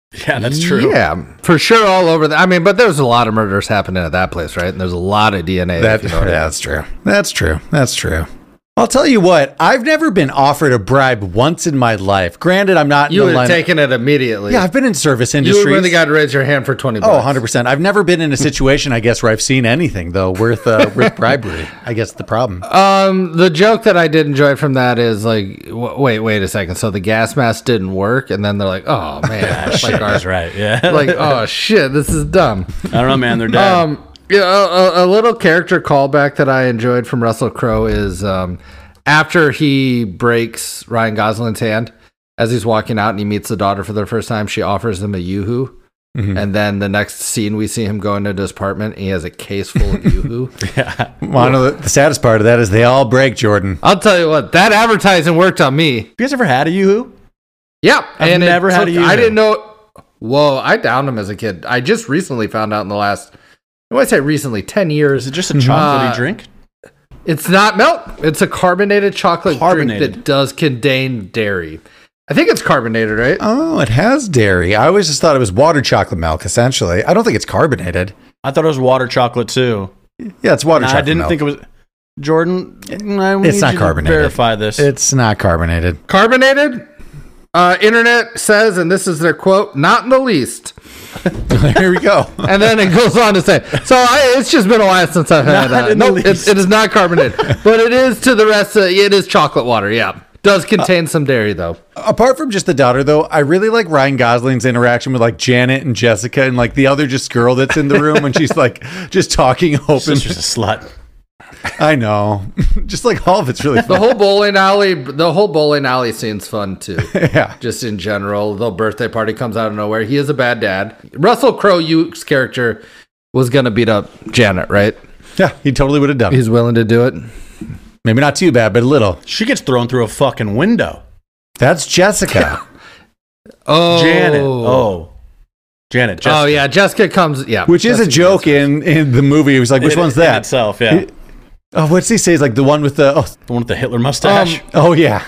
Yeah, that's true. Yeah, for sure, all over. The, I mean, but there's a lot of murders happening at that place, right? And there's a lot of D N A. That, if you know what I mean. that's true. That's true. That's true. I'll tell you what, I've never been offered a bribe once in my life. Granted, I'm not You in would the have line. taken it immediately. Yeah, I've been in service you industries. would really got to raise your hand for twenty bucks. Oh, one hundred percent. I've never been in a situation, I guess, where I've seen anything, though, worth, uh, worth bribery. I guess the problem. Um, the joke that I did enjoy from that is like, w- wait, wait a second. So the gas mask didn't work, and then they're like, oh man, Shit, like, our, that's right. Yeah. like, oh shit, this is dumb. I don't know, man. They're dead. Um, yeah, a, a little character callback that I enjoyed from Russell Crowe is um, after he breaks Ryan Gosling's hand, as he's walking out and he meets the daughter for the first time, she offers him a Yoo-hoo. Mm-hmm. And then the next scene, we see him go into his apartment and he has a case full of Yoo-hoo. yeah. One of the, the saddest part of that is they all break, Jordan. I'll tell you what, that advertising worked on me. You guys ever had a Yoo-hoo? Yeah. I've and it never had a took- I Yoo-hoo. didn't know. Whoa, I downed him as a kid. I just recently found out in the last, when I say recently, ten years. Is it just a chocolatey Uh, drink? It's not milk. It's a carbonated chocolate Carbonated. drink that does contain dairy. I think it's carbonated, right? Oh, it has dairy. I always just thought it was water chocolate milk, essentially. I don't think it's carbonated. I thought it was water chocolate too. Yeah, it's water Nah, chocolate I didn't milk. think it was. Jordan, I need It's not you to carbonated. Verify this. It's not carbonated. Carbonated? Uh, internet says, and this is their quote, not in the least. Here we go. And then it goes on to say, so I, it's just been a while since I've had Not that. in the No, it, least. it is not carbonated, but it is to the rest of it is chocolate water. Yeah. Does contain some dairy, though. Apart from just the daughter, though, I really like Ryan Gosling's interaction with like Janet and Jessica and like the other just girl that's in the room when she's like just talking open. Sister's a slut. I know. Just like all of it's really The fun. whole bowling alley, the whole bowling alley scene's fun, too. Yeah. Just in general, the birthday party comes out of nowhere. He is a bad dad. Russell Crowe's character was going to beat up Janet, right? Yeah, he totally would have done it. He's willing to do it. Maybe not too bad, but a little. She gets thrown through a fucking window. That's Jessica. Oh, Janet. Oh. Janet. Jessica. Oh yeah, Jessica comes. Yeah, Which is a Jessica joke comes- in, in the movie. It was like, which In- one's in that? itself, yeah. Oh, what's he say? He's like the one with the. Oh, The one with the Hitler mustache. Um, oh yeah.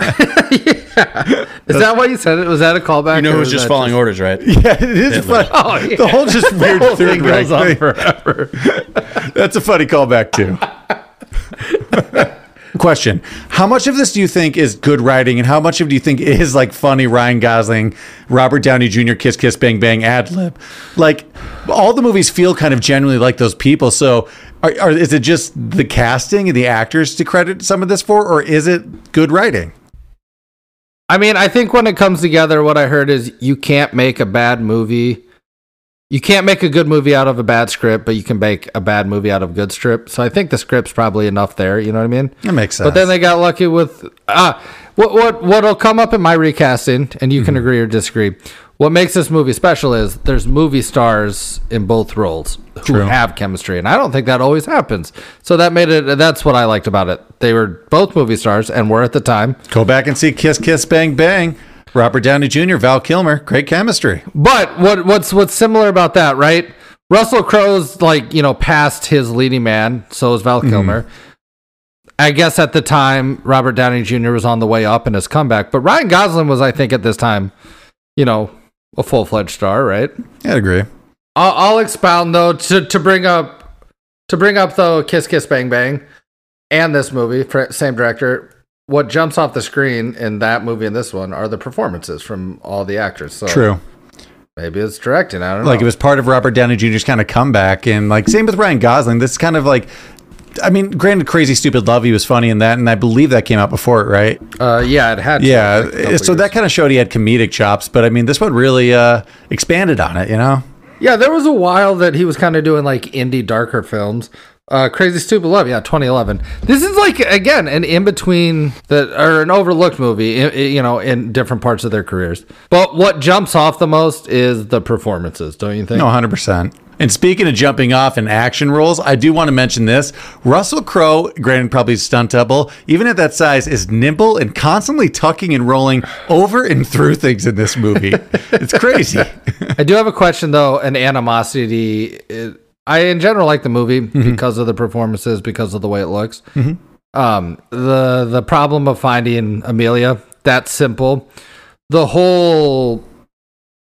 Is that why you said it? Was that a callback? you know or who was was just that following orders, right? Yeah, it is Hitler. funny. Oh, yeah. The whole just weird The whole third thing rank goes on thing. forever. That's a funny callback too. Question: how much of this do you think is good writing, and how much of it do you think is like funny Ryan Gosling, Robert Downey Junior kiss kiss bang bang ad lib? Like all the movies feel kind of genuinely like those people. So, are, are, is it just the casting and the actors to credit some of this for, or is it good writing? I mean, I think when it comes together, what I heard is you can't make a bad movie. You can't make a good movie out of a bad script, but you can make a bad movie out of a good script. So I think the script's probably enough there. You know what I mean? That makes sense. But then they got lucky with uh, what what what'll come up in my recasting, and you can agree or disagree. What makes this movie special is there's movie stars in both roles who True. have chemistry, and I don't think that always happens. So that made it. That's what I liked about it. They were both movie stars and were at the time. Go back and see Kiss Kiss Bang Bang. Robert Downey Junior, Val Kilmer, great chemistry. But what what's what's similar about that, right? Russell Crowe's like, you know, past his leading man, so is Val Kilmer. I guess at the time Robert Downey Junior was on the way up in his comeback, but Ryan Gosling was, I think, at this time, you know, a full-fledged star, right? I'd agree. I'll, I'll expound though to to bring up to bring up though Kiss Kiss Bang Bang and this movie, fr- same director. What jumps off the screen in that movie and this one are the performances from all the actors. So True. maybe it's directing. I don't know. Like it was part of Robert Downey Junior's kind of comeback, and like same with Ryan Gosling. This is kind of like, I mean, granted, Crazy Stupid Love, he was funny in that, and I believe that came out before it, right? Uh, yeah, it had. to, Yeah, like, a couple so that years. kind of showed he had comedic chops, but I mean, this one really uh, expanded on it, you know? Yeah, there was a while that he was kind of doing like indie darker films. Uh, Crazy Stupid Love, yeah, twenty eleven. This is like again an in between that or an overlooked movie, i- i- you know, in different parts of their careers. But what jumps off the most is the performances, don't you think? No, one hundred percent. And speaking of jumping off in action roles, I do want to mention this. Russell Crowe, granted probably stunt double, even at that size, is nimble and constantly tucking and rolling over and through things in this movie. It's crazy. I do have a question though, an animosity. It, I in general like the movie because of the performances, because of the way it looks. Um, the the problem of finding Amelia, that's simple. The whole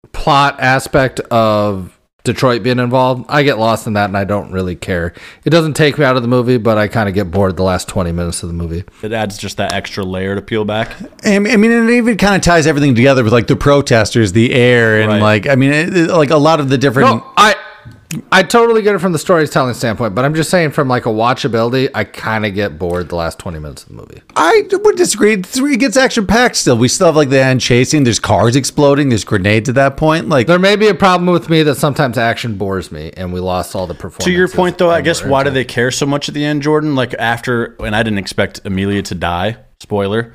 plot aspect of Detroit being involved, I get lost in that and I don't really care. It doesn't take me out of the movie, but I kind of get bored the last twenty minutes of the movie. It adds just that extra layer to peel back. I I mean, it even kind of ties everything together with like the protesters, the air, and Right. like, I mean, it, it- like a lot of the different. No, I I totally get it from the storytelling standpoint, but I'm just saying from like a watchability, I kind of get bored the last twenty minutes of the movie. I would disagree. Three gets action packed still. We still have like the end chasing. There's cars exploding. There's grenades at that point. Like, There may be a problem with me that sometimes action bores me, and we lost all the performance. To your point, though, I guess why do they care so much at the end, Jordan? Like after, and I didn't expect Amelia to die. Spoiler.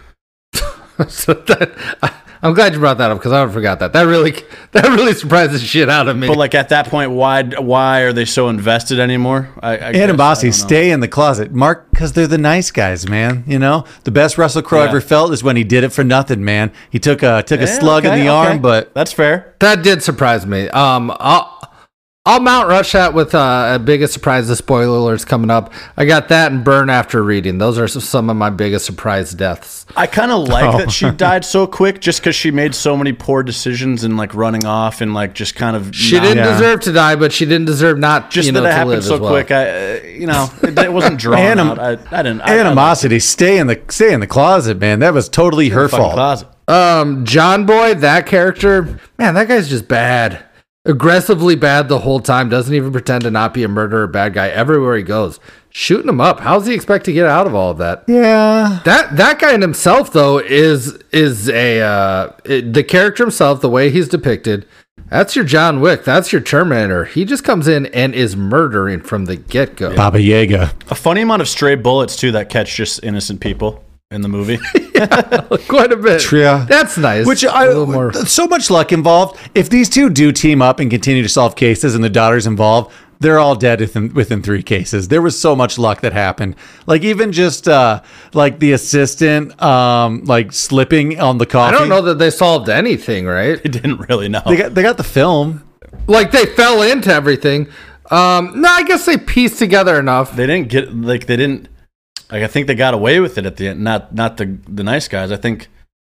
so that, I, I'm glad you brought that up because I forgot that. That really that really surprised the shit out of me. But like at that point, why why are they so invested anymore? I, I guess, Ann and I Bossy, don't know. stay in the closet. Mark, because they're the nice guys, man. You know, the best Russell Crowe Yeah. ever felt is when he did it for nothing, man. He took a took a Yeah, slug in okay, the okay. arm, but That's fair. That did surprise me. Um, I'll I'll mount rush that with uh, a biggest surprise. The spoiler alerts coming up. I got that and burn after reading. Those are some of my biggest surprise deaths. I kind of like Oh. that she died so quick, just because she made so many poor decisions and like running off and like just kind of. She not- didn't Yeah. deserve to die, but she didn't deserve not Just you know that it to happened live so as well. quick. I, uh, you know, it, it wasn't drawn Anim- out. I, I didn't. I, animosity. Stay in the stay in the closet, man. That was totally her I, fucking fault. closet. Um, John Boy, that character, man, that guy's just bad. Aggressively bad the whole time. Doesn't even pretend to not be a murderer or bad guy everywhere he goes. Shooting him up. How does he expect to get out of all of that? Yeah. That that guy in himself though is is a uh, it- the character himself, the way he's depicted. That's your John Wick. That's your Terminator. He just comes in and is murdering from the get go. Baba Yaga. A funny amount of stray bullets too that catch just innocent people in the movie. Quite a bit. Yeah. That's nice. Which A I little more. so much luck involved. If these two do team up and continue to solve cases, and the daughter's involved, they're all dead within within three cases. There was so much luck that happened. Like even just uh, like the assistant, um, like slipping on the I coffee. don't know that they solved anything, right? I didn't really know. They got they got the film. Like they fell into everything. Um, no, I guess they pieced together enough. They didn't get like they didn't. Like I think they got away with it at the end. Not not the the nice guys. I think.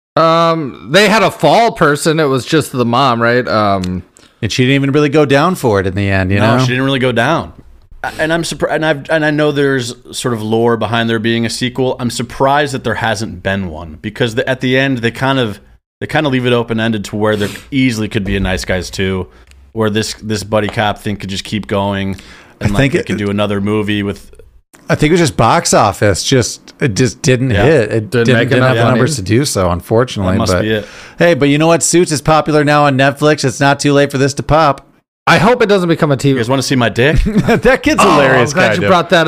Um, they had a fall person. It was just the mom, right? Um, And she didn't even really go down for it in the end, you No, know? she didn't really go down. And I'm surprised. And I've and I know there's sort of lore behind there being a sequel. I'm surprised that there hasn't been one because the, at the end they kind of they kind of leave it open ended to where there easily could be a Nice Guys two, where this this buddy cop thing could just keep going, and I like think they it- could do another movie with. I think it was just box office. Just it just didn't Yeah. hit. It Didn't didn't, make didn't have enough the money. numbers to do so, unfortunately. That must but be it. hey, but you know what? Suits is popular now on Netflix. It's not too late for this to pop. I hope it doesn't become a T You V. guys want to see my dick? That kid's Oh, hilarious. I'm glad kind you of. brought that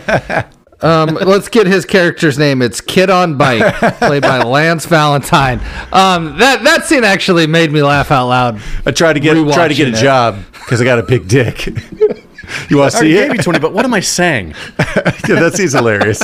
up. um, let's get his character's name. It's Kid on Bike, played by Lance Valentine. Um, that that scene actually made me laugh out loud. I tried to get try to get a Rewatching it. job because I got a big dick. You want to I see gave it? you twenty, but what am I saying? Yeah, that scene's hilarious.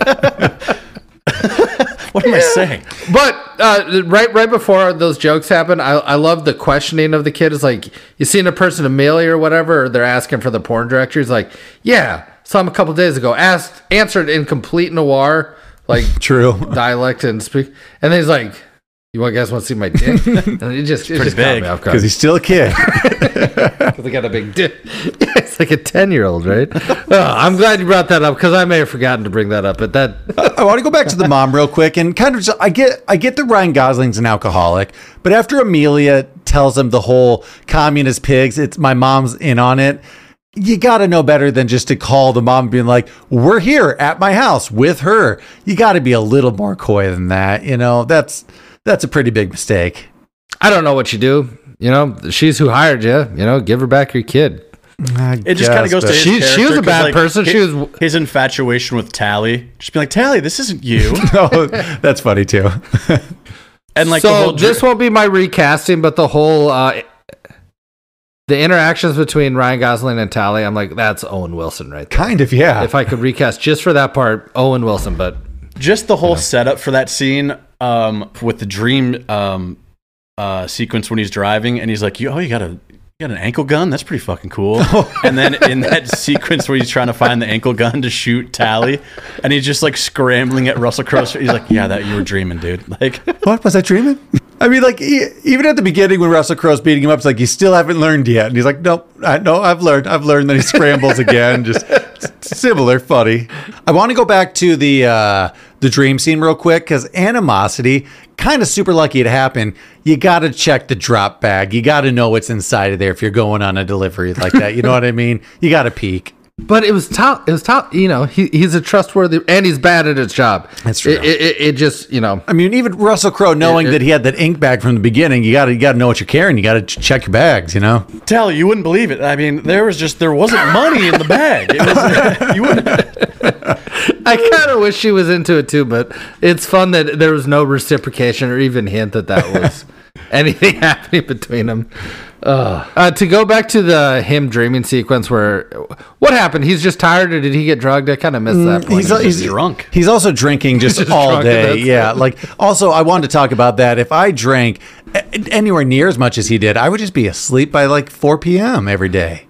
What am I saying? But uh, right right before those jokes happen, I, I love the questioning of the kid. It's like, you seen a person, Amelia or whatever, or they're asking for the porn director. He's like, yeah, saw him a couple days ago. Asked, answered in complete noir, like True. dialect and speak. And then he's like, you want guys want to see my dick? And it just, it just caught big, me off guard. Because he's still a kid. They got a big dick. It's like a ten-year-old, right? Oh, I'm glad you brought that up because I may have forgotten to bring that up. But that, I want to go back to the mom real quick and kind of just, I get I get that Ryan Gosling's an alcoholic, but after Amelia tells him the whole communist pigs, it's my mom's in on it. You got to know better than just to call the mom being like, we're here at my house with her. You got to be a little more coy than that. You know, that's that's a pretty big mistake. I don't know what you do. You know, she's who hired you. You know, give her back your kid. I It just kind of guess, goes to but- his She- she character, was a 'cause, bad like, person. She his, was- his infatuation with Tally. Just be like, Tally, this isn't you. Oh, that's funny too. And like so the whole this won't be my recasting, but the whole uh, the interactions between Ryan Gosling and Tally, I'm like, that's Owen Wilson right there. Kind of, yeah. If I could recast just for that part, Owen Wilson. But just the whole setup for that scene um, with the dream um, uh, sequence when he's driving, and he's like, "You, oh, you gotta, you got an ankle gun? That's pretty fucking cool. And then in that sequence where he's trying to find the ankle gun to shoot Tally, and he's just like scrambling at Russell Crowe's, he's like, yeah, that you were dreaming, dude. Like, What? Was I dreaming? I mean, like, e- even at the beginning when Russell Crowe's beating him up, it's like, you still haven't learned yet. And he's like, nope, I, no, I've learned. I've learned. Then he scrambles again. Just similar, funny. I want to go back to the uh, the dream scene real quick, because Animosity, kind of super lucky it happened. You got to check the drop bag. You got to know what's inside of there if you're going on a delivery like that. You know what I mean? You got to peek. But it was top. It was top. You know, he he's a trustworthy, and he's bad at his job. That's true. It, it, it just, you know. I mean, even Russell Crowe knowing It- it- that he had that ink bag from the beginning, you got to you got to know what you're carrying. You got to ch- check your bags. You know. Tally, you wouldn't believe it. I mean, there was just there wasn't money in the bag. It was, you wouldn't. I kind of wish she was into it too, but it's fun that there was no reciprocation or even hint that that was anything happening between them. Uh, uh, to go back to the him dreaming sequence, where what happened? He's just tired, or did he get drugged? I kind of missed that point. He's, He's he's drunk. He's also drinking just, Just all drunk, day. that's Yeah. it. Like, also, I wanted to talk about that. If I drank a- anywhere near as much as he did, I would just be asleep by like four p.m. every day.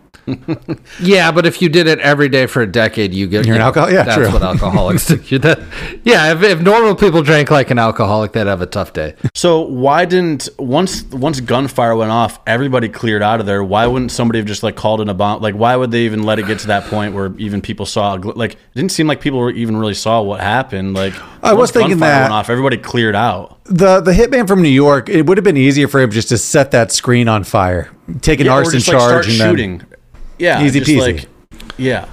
Yeah, but if you did it every day for a decade, you get You're an you know, alcohol- yeah, that's true. what alcoholics do. You're that- yeah, if, if normal people drank like an alcoholic, they'd have a tough day. So why didn't once once gunfire went off, everybody cleared out of there? Why wouldn't somebody have just like called in a bomb? Like, why would they even let it get to that point where even people saw? a gl- Like, it didn't seem like people were even really saw what happened. Like, I was once thinking gunfire that- went off, everybody cleared out. The the hitman from New York, it would have been easier for him just to set that screen on fire, take an Yeah, or arson just, like, charge, start and then shooting. Yeah, Easy just, peasy. Like, yeah.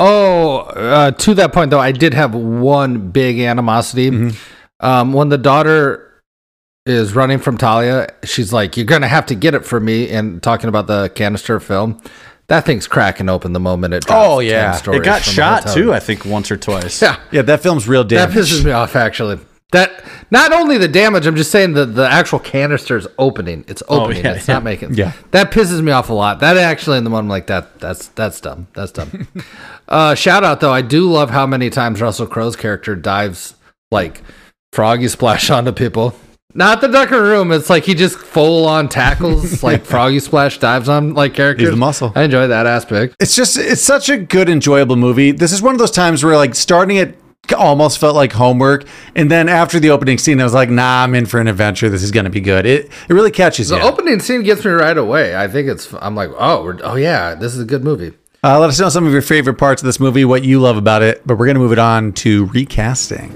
Oh, uh, to that point though, I did have one big animosity. Mm-hmm. Um, when the daughter is running from Talia, she's like, "You're gonna have to get it for me," and talking about the canister film. That thing's cracking open the moment it drops. Oh, yeah. ten stories It got from the shot hotel too, room. I think, once or twice. Yeah, yeah, that film's real that damage. pisses me off actually. That not only the damage, I'm just saying the the actual canister's opening. It's opening. yeah, it's yeah. not making. Yeah. that pisses me off a lot. That actually in the moment I'm like that. That's that's dumb. That's dumb. uh, shout out though. I do love how many times Russell Crowe's character dives like froggy splash onto people. Not the ducker room. It's like he just full on tackles like froggy splash dives on like characters. He's the muscle. I enjoy that aspect. It's just, it's such a good, enjoyable movie. This is one of those times where like starting it almost felt like homework. And then after the opening scene, I was like, nah, I'm in for an adventure. This is going to be good. It it really catches The you. opening scene gets me right away. I think it's. I'm like, oh, we're, oh yeah, this is a good movie. Uh, let us know some of your favorite parts of this movie, what you love about it. But we're going to move it on to recasting.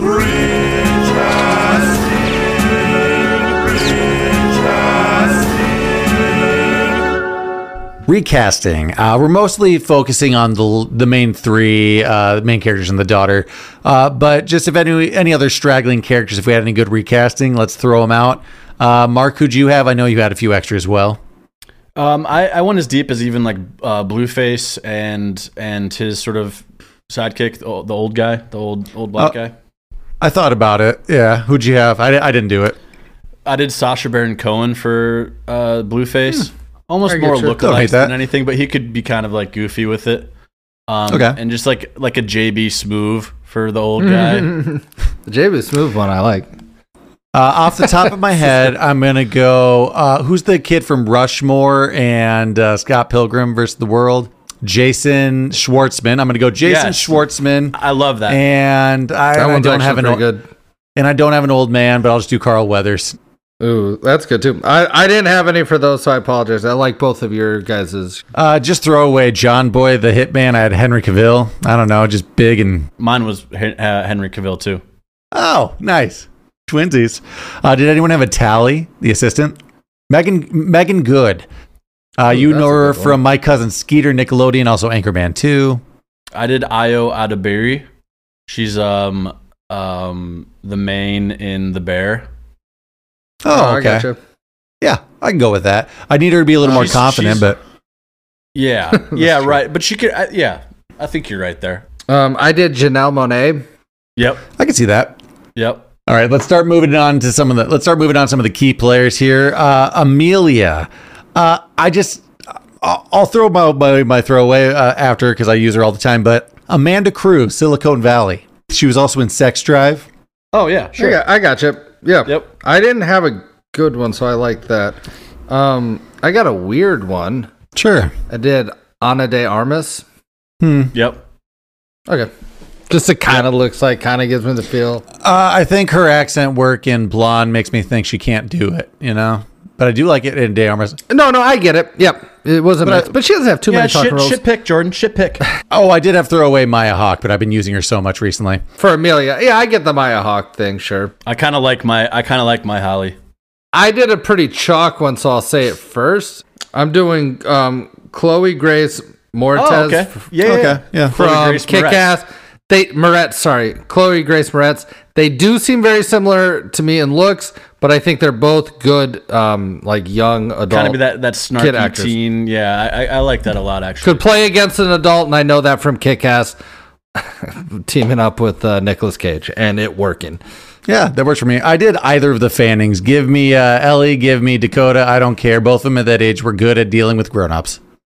Recasting. Uh, we're mostly focusing on the the main three, uh, main characters and the daughter. Uh, but just if any any other straggling characters, if we had any good recasting, let's throw them out. Uh, Mark, who'd you have? I know you had a few extra as well. Um, I, I went as deep as even like uh, Blueface and and his sort of sidekick, the old, the old guy, the old old black Oh. guy. I thought about it. Yeah, who'd you have? I, I didn't do it. I did Sacha Baron Cohen for uh, Blueface. Almost I get more you. Don't hate lookalike that. than anything, but he could be kind of like goofy with it. Um, Okay. And just like like a J B Smoove for the old guy. The J B Smooth one I like. Uh, off the top of my head, I'm gonna go. Uh, who's the kid from Rushmore and uh, Scott Pilgrim versus the World? Jason Schwartzman. I'm gonna go Jason Yes. Schwartzman. I love that. And I, That I one's don't have an actually old, pretty good. and I don't have an old man, but I'll just do Carl Weathers. Ooh, that's good too. I, I didn't have any for those, so I apologize. I like both of your guys's. Uh, just throw away John Boy, the Hitman. I had Henry Cavill. I don't know, just big and Mine was Hen- uh, Henry Cavill too. oh, nice twinsies. Uh, did anyone have a Tally, the assistant? Megan Megan Good. Uh, Ooh, you that's know a her good one. from My Cousin Skeeter, Nickelodeon, also Anchorman two. I did Io Adebiri. She's um um the main in The Bear. Oh, I okay. gotcha. Yeah, I can go with that. I need her to be a little more She's- confident, she's- but Yeah, yeah, right. But she could. I, yeah, I think you're right there. Um, I did Janelle Monáe. Yep, I can see that. yep. All right, let's start moving on to some of the. Let's start moving on to some of the key players here. Uh, Amelia, uh, I just I'll, I'll throw my my, my throwaway uh, after because I use her all the time. But Amanda Cruz, Silicon Valley. She was also in Sex Drive. Oh yeah, Sure. I got, I gotcha. Yeah. Yep. I didn't have a good one, so I like that. Um, I got a weird one. Sure. I did Ana de Armas. Hmm. Yep. Okay. Just it kind of looks like, kind of gives me the feel. Uh, I think her accent work in Blonde makes me think she can't do it, you know? But I do like it in De Armas. No, no, I get it. Yep. It wasn't But I- but, but she doesn't have too Yeah, many talking shit, roles. shit pick, Jordan. Shit pick. Oh, I did have throwaway Maya Hawke, but I've been using her so much recently. For Amelia. Yeah, I get the Maya Hawke thing, sure. I kind of like my. I kind of like my Holly. I did a pretty chalk one, so I'll say it first. I'm doing um, Chloe Grace Moretz Oh, okay. f- Yeah, yeah, Okay, yeah. Chloe from Grace Kick Moretz. Ass. They Moretz, sorry, Chloe Grace Moretz. They do seem very similar to me in looks, but I think they're both good, um, like young adult. Kind of be that that kid snarky actors. teen. Yeah, I, I I like that a lot actually. Could play against an adult, and I know that from Kick Ass. Teaming up with uh, Nicolas Cage and it working. Yeah, that works for me. I did either of the Fannings. Give me uh, Ellie, give me Dakota. I don't care. Both of them at that age were good at dealing with grown-ups.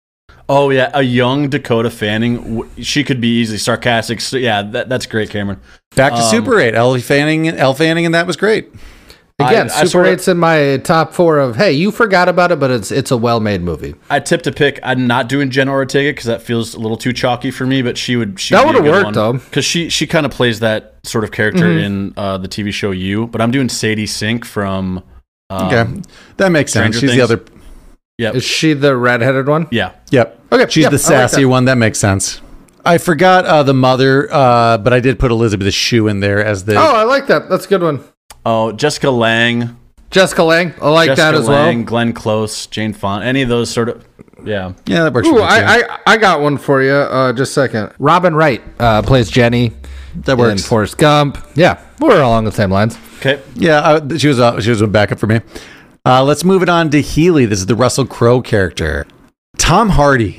Oh yeah, a young Dakota Fanning. w- She could be easily sarcastic. So, yeah, that, that's great, Cameron. Back to Um, Super eight. Ellie Fanning, Elle Fanning, and that was great. Again, I- I Super sorta- eight's in my top four of, hey, you forgot about it, but it's it's a well-made movie. I tipped a pick. I'm not doing Jenna Ortega because that feels a little too chalky for me. But she would. She That would've worked, though. because she she kind of plays that sort of character in uh, the T V show You. But I'm doing Sadie Sink from. Um, Okay, that makes sense. Stranger She's Things. the other. Yep. Is she the redheaded one? Yeah. Yep. Okay, She's yeah, the I like sassy that. one. That makes sense. I forgot uh, the mother, uh, but I did put Elizabeth Shue in there as the. Oh, I like that. That's a good one. Oh, Jessica Lange. Jessica Lange. I like Jessica that as Lange, well. Glenn Close, Jane Fonda. Any of those sort of. Yeah. Yeah, that works Ooh, for me. too. I, I I got one for you. Uh, just a second. Robin Wright uh, plays Jenny. that In works. Forrest Gump. Yeah, we're along the same lines. Okay. Yeah, I, she was uh, she was a backup for me. Uh, let's move it on to Healy. This is the Russell Crowe character. Tom Hardy.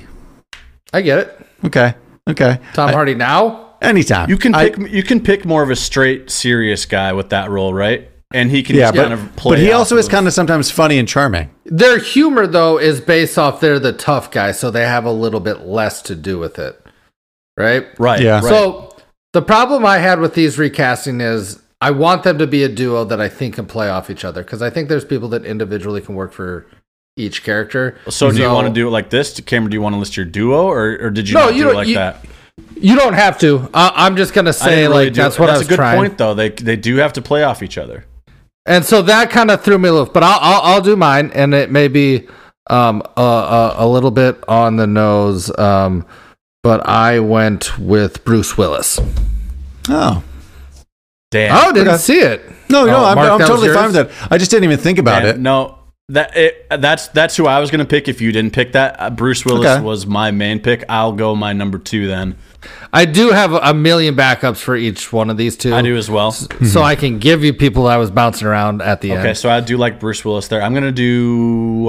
I get it. Okay. Okay. Tom I- Hardy now. Anytime. You can I- pick. you can pick more of a straight, serious guy with that role, right? And he can yeah, just but, kind of play. but he off also is of- kind of sometimes funny and charming. Their humor though is based off they're the tough guy, so they have a little bit less to do with it, right? right. Yeah. Right. So the problem I had with these recasting is I want them to be a duo that I think can play off each other because I think there's people that individually can work for each character. So do you want to do it like this, Cameron? Do you want to list your duo, or, or did you No, not you do it don't- like you- that? You don't have to. Uh, I'm just gonna I say didn't really like do that's it. what That's I was a good trying. point, though. They they do have to play off each other. And so that kind of threw me a little. But I'll I'll, I'll do mine, and it may be um a, a, a little bit on the nose. Um, but I went with Bruce Willis. Oh. Damn. Oh, didn't Okay. see it. No, no, Oh, I'm, Mark, I'm that was totally fine yours? with that. I just didn't even think about Man, it. No, that it, that's that's who I was gonna pick if you didn't pick that. Uh, Bruce Willis Okay. was my main pick. I'll go my number two then. I do have a million backups for each one of these two. I do as well. So I can give you people I was bouncing around at the Okay, end. so I do like Bruce Willis there. I'm gonna do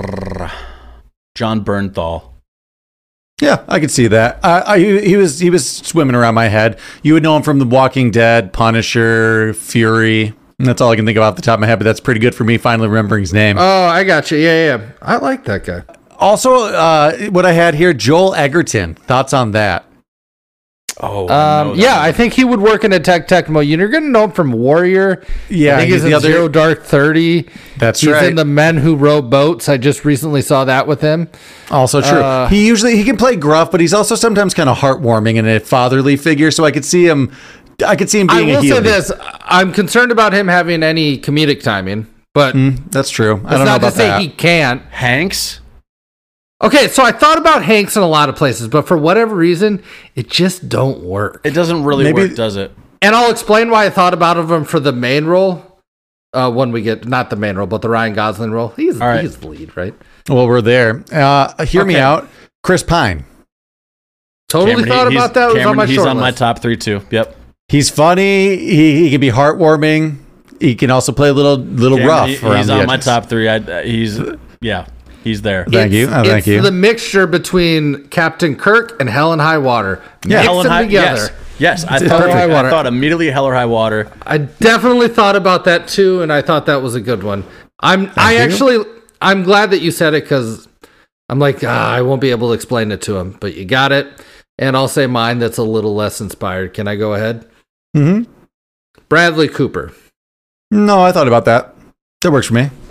John Bernthal. Yeah, I could see that. Uh, I, he, he was he was swimming around my head. You would know him from The Walking Dead, Punisher, Fury. And that's all I can think of off the top of my head, but that's pretty good for me finally remembering his name. Oh, I got you. Yeah, yeah. I like that guy. also, uh, what I had here, Joel Egerton. Thoughts on that? Oh, I know Um, that yeah, one. I think he would work in a Tech Tecmo. You're going to know him from Warrior. Yeah, I think he's he's, in the other- Zero Dark Thirty. That's he's right. in The Men Who Rowed Boats. I just recently saw that with him. Also true. Uh, he usually he can play gruff, but he's also sometimes kind of heartwarming and a fatherly figure. So I could see him. I could see him I being a will heel. say this: I'm concerned about him having any comedic timing, but That's true. I it's don't know not about to say that. he can't. Hanks. Okay, so I thought about Hanks in a lot of places, but for whatever reason, it just don't work. It doesn't really Maybe- work, does it? And I'll explain why I thought about him for the main role. Uh, when we get not the main role, but the Ryan Gosling role, he's All right. he's the lead, right? Well, we're there. Uh, hear me Okay. out. Chris Pine. Totally Cameron, thought he- about he's- that. It was on Cameron, my he's short on my list. top three too. Yep. He's funny. He, he can be heartwarming. He can also play a little little Cameron, rough. he- around he's the on my edges. top three. I, uh, he's yeah, he's there. Thank you. It's- Oh, thank it's you. the mixture between Captain Kirk and Hell and High Water. Yeah. Mix Hell and them High, together. yes, yes. I It's thought, perfect. I, High Water. thought immediately Hell or High Water. I definitely thought about that too, and I thought that was a good one. I'm I you. actually I'm glad that you said it because I'm like ah, I won't be able to explain it to him, but you got it. And I'll say mine that's a little less inspired. Can I go ahead? Mm-hmm. Bradley Cooper. No, I thought about that. That works for me.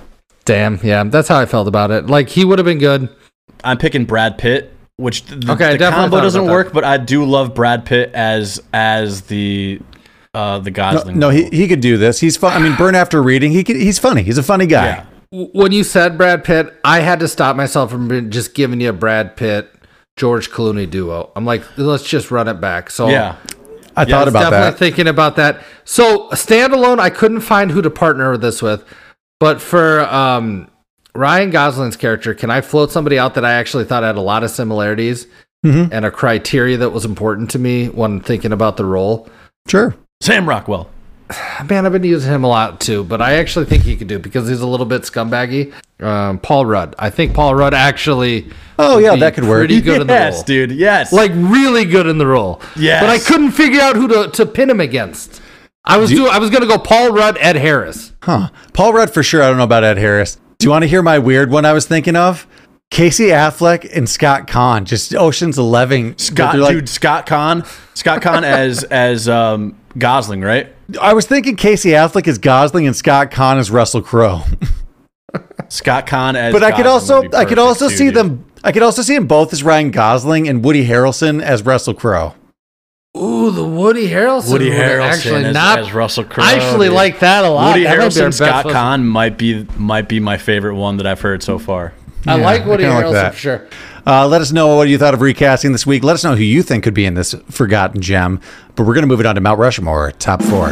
Damn, yeah, that's how I felt about it. Like, he would have been good. I'm picking Brad Pitt, which the, Okay, I the definitely combo thought doesn't about work, that. but I do love Brad Pitt as as the uh, the No, Gosling. no, he, he could do this. He's fun. I mean, Burn After Reading, he could, he's funny. He's a funny guy. yeah. When you said Brad Pitt, I had to stop myself from just giving you a Brad Pitt, George Clooney duo. I'm like, let's just run it back. So Yeah. I Yeah, thought it's about definitely that. thinking about that. So standalone, I couldn't find who to partner this with, but for um, Ryan Gosling's character, can I float somebody out that I actually thought had a lot of similarities Mhm. and a criteria that was important to me when thinking about the role? Sure. Sam Rockwell. Man, I've been using him a lot too, but I actually think he could do it because he's a little bit scumbaggy. Um, Paul Rudd. I think Paul Rudd actually. Oh, would yeah, be that could work. Pretty good in the Yes, role. dude. Yes. Like really good in the role. Yes. But I couldn't figure out who to, to pin him against. I was doing. I was gonna go Paul Rudd, Ed Harris. Huh. Paul Rudd for sure. I don't know about Ed Harris. Do you want to hear my weird one I was thinking of? Casey Affleck and Scott Conn. Just Ocean's Eleven. Scott, They're like- dude, Scott Conn. Scott Conn as as um, Gosling, right? I was thinking Casey Affleck is Gosling and Scott Conn is Russell Crowe. Scott Conn as. But I could Gosling also would be I could perfect also too, see dude. them I could also see them both as Ryan Gosling and Woody Harrelson as Russell Crowe. Ooh, the Woody Harrelson. Woody would Harrelson actually as, not. as Russell Crowe. I actually dude. like that a lot. Woody That might be our Harrelson, best Scott one. Conn might be might be my favorite one that I've heard so far. I Yeah, like Woody I kinda like Harrelson that. for sure. Uh, let us know what you thought of recasting this week. Let us know who you think could be in this forgotten gem. But we're going to move it on to Mount Rushmore, top four.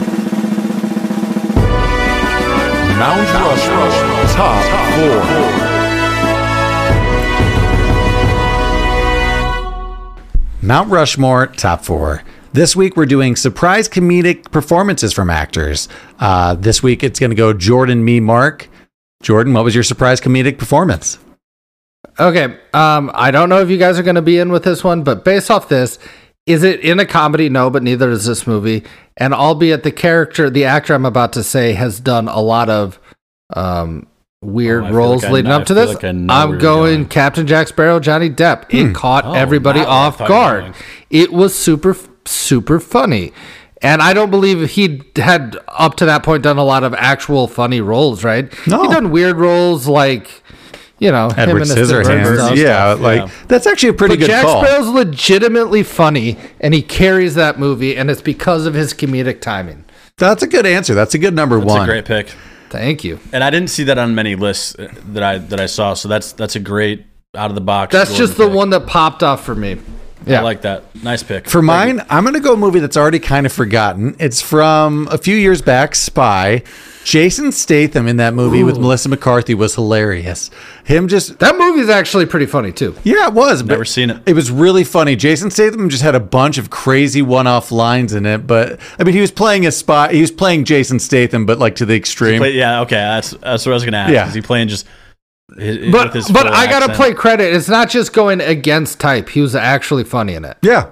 Mount Rushmore, top four. Mount Rushmore, top four. This week we're doing surprise comedic performances from actors. Uh, this week it's going to go Jordan, me, Mark. Jordan, what was your surprise comedic performance? Okay, um, I don't know if you guys are going to be in with this one, but based off this, is it in a comedy? No, but neither is this movie. And albeit the character, the actor I'm about to say, has done a lot of um, weird Oh, I feel roles like I leading know- up I to feel this. like I know where I'm you're going going. Captain Jack Sparrow, Johnny Depp. It caught Oh, everybody not where I off thought you were guard. going. It was super, super funny. And I don't believe he had up to that point done a lot of actual funny roles, right? No. He done weird roles like, you know, him Edward and his different Scissorhands. stuff. Yeah, like yeah. that's actually a pretty But good Jack call. Sparrow's legitimately funny, and he carries that movie, and it's because of his comedic timing. That's a good answer. That's a good number That's one. a great pick. Thank you. And I didn't see that on many lists uh, that I that I saw. So that's that's a great out of the box. That's Jordan just the pick. one that popped off for me. I Yeah. like that. Nice pick. For mine, I'm going to go a movie that's already kind of forgotten. It's from a few years back, Spy. Jason Statham in that movie with Melissa McCarthy was hilarious. Him just, That movie's actually pretty funny, too. yeah, it was. but Never seen it. It was really funny. Jason Statham just had a bunch of crazy one-off lines in it, but I mean, he was playing a spy. He was playing Jason Statham, but like to the extreme. But yeah, okay, that's that's what I was gonna ask. Yeah. Is he playing just? His, But with his but full I got to accent? play credit. It's not just going against type. He was actually funny in it. Yeah,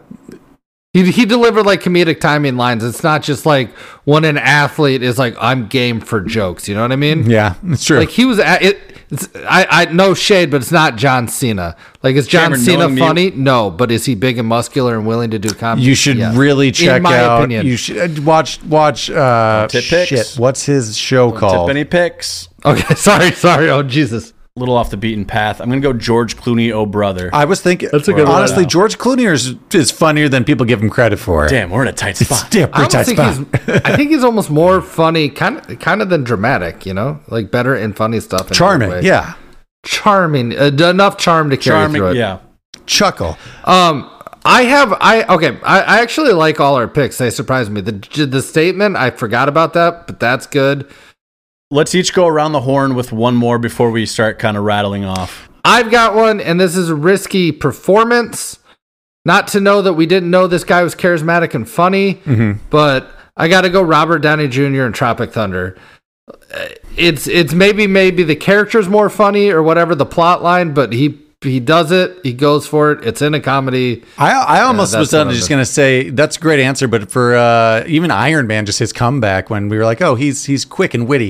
He, he delivered like comedic timing lines. It's not just like when an athlete is like, I'm game for jokes. You know what I mean? yeah, it's true. Like he was at it. It's, I, I no shade, but it's not John Cena. Like is John Cameron, Cena knowing me- funny? No, but is he big and muscular and willing to do comedy? you should Yes. really check in my out. opinion. You should uh, watch watch. Uh, Tip Picks? shit, what's his show called? Tiffany picks. Okay, sorry, sorry. Oh Jesus. A little off the beaten path. I'm gonna go George Clooney, oh brother. I was thinking. That's a good one. honestly, George Clooney is, is funnier than people give him credit for. Damn, we're in a tight It's spot. yeah, I pretty tight almost think spot. he's. I think he's almost more funny, kind of, kind of than dramatic. You know, like better and funny stuff. in a Charming, weird way. yeah. charming. Uh, enough charm to carry through Charming, it. yeah. Chuckle. Um, I have. I okay. I, I actually like all our picks. They surprised me. The the statement I forgot about that, but that's good. Let's each go around the horn with one more before we start kind of rattling off. I've got one, and this is a risky performance. Not to know that we didn't know this guy was charismatic and funny, but I got to go Robert Downey Junior in Tropic Thunder. Uh, It's it's maybe maybe the character's more funny or whatever the plot line, but he he does it. He goes for it. It's in a comedy. I I almost that's was done what I'm just gonna say that's a great answer, but for uh, even Iron Man, just his comeback when we were like, oh, he's he's quick and witty.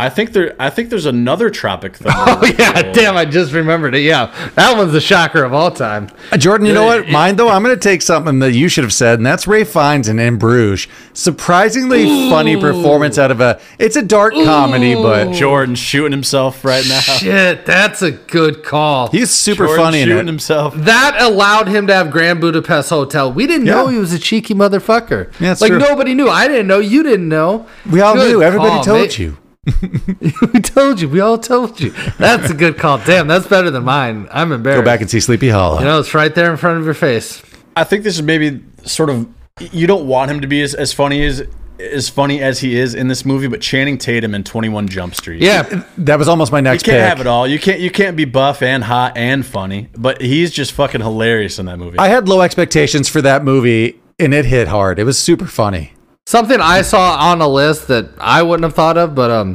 I think there. I think there's another Tropic Thunder. Oh yeah, damn! I just remembered it. Yeah, that one's the shocker of all time. Uh, Jordan, you know what? Mine though, I'm going to take something that you should have said, and that's Ray Fiennes in In Bruges. Surprisingly Ooh. funny performance out of a. It's a dark Ooh. comedy, but Jordan shooting himself right now. Shit, that's a good call. He's super Jordan funny shooting in it. himself. That allowed him to have Grand Budapest Hotel. We didn't yeah. know he was a cheeky motherfucker. Yeah, that's like true. Nobody knew. I didn't know. You didn't know. We all good knew. Everybody call, told mate. you. We told you. We all told you. That's a good call. Damn, that's better than mine. I'm embarrassed. Go back and see Sleepy Hollow. You know, it's right there in front of your face. I think this is maybe sort of. You don't want him to be as, as funny as as funny as he is in this movie, but Channing Tatum in twenty-one Jump Street. Yeah, that was almost my next. You can't pick. have it all. You can't. You can't be buff and hot and funny, but he's just fucking hilarious in that movie. I had low expectations for that movie, and it hit hard. It was super funny. Something I saw on a list that I wouldn't have thought of, but um.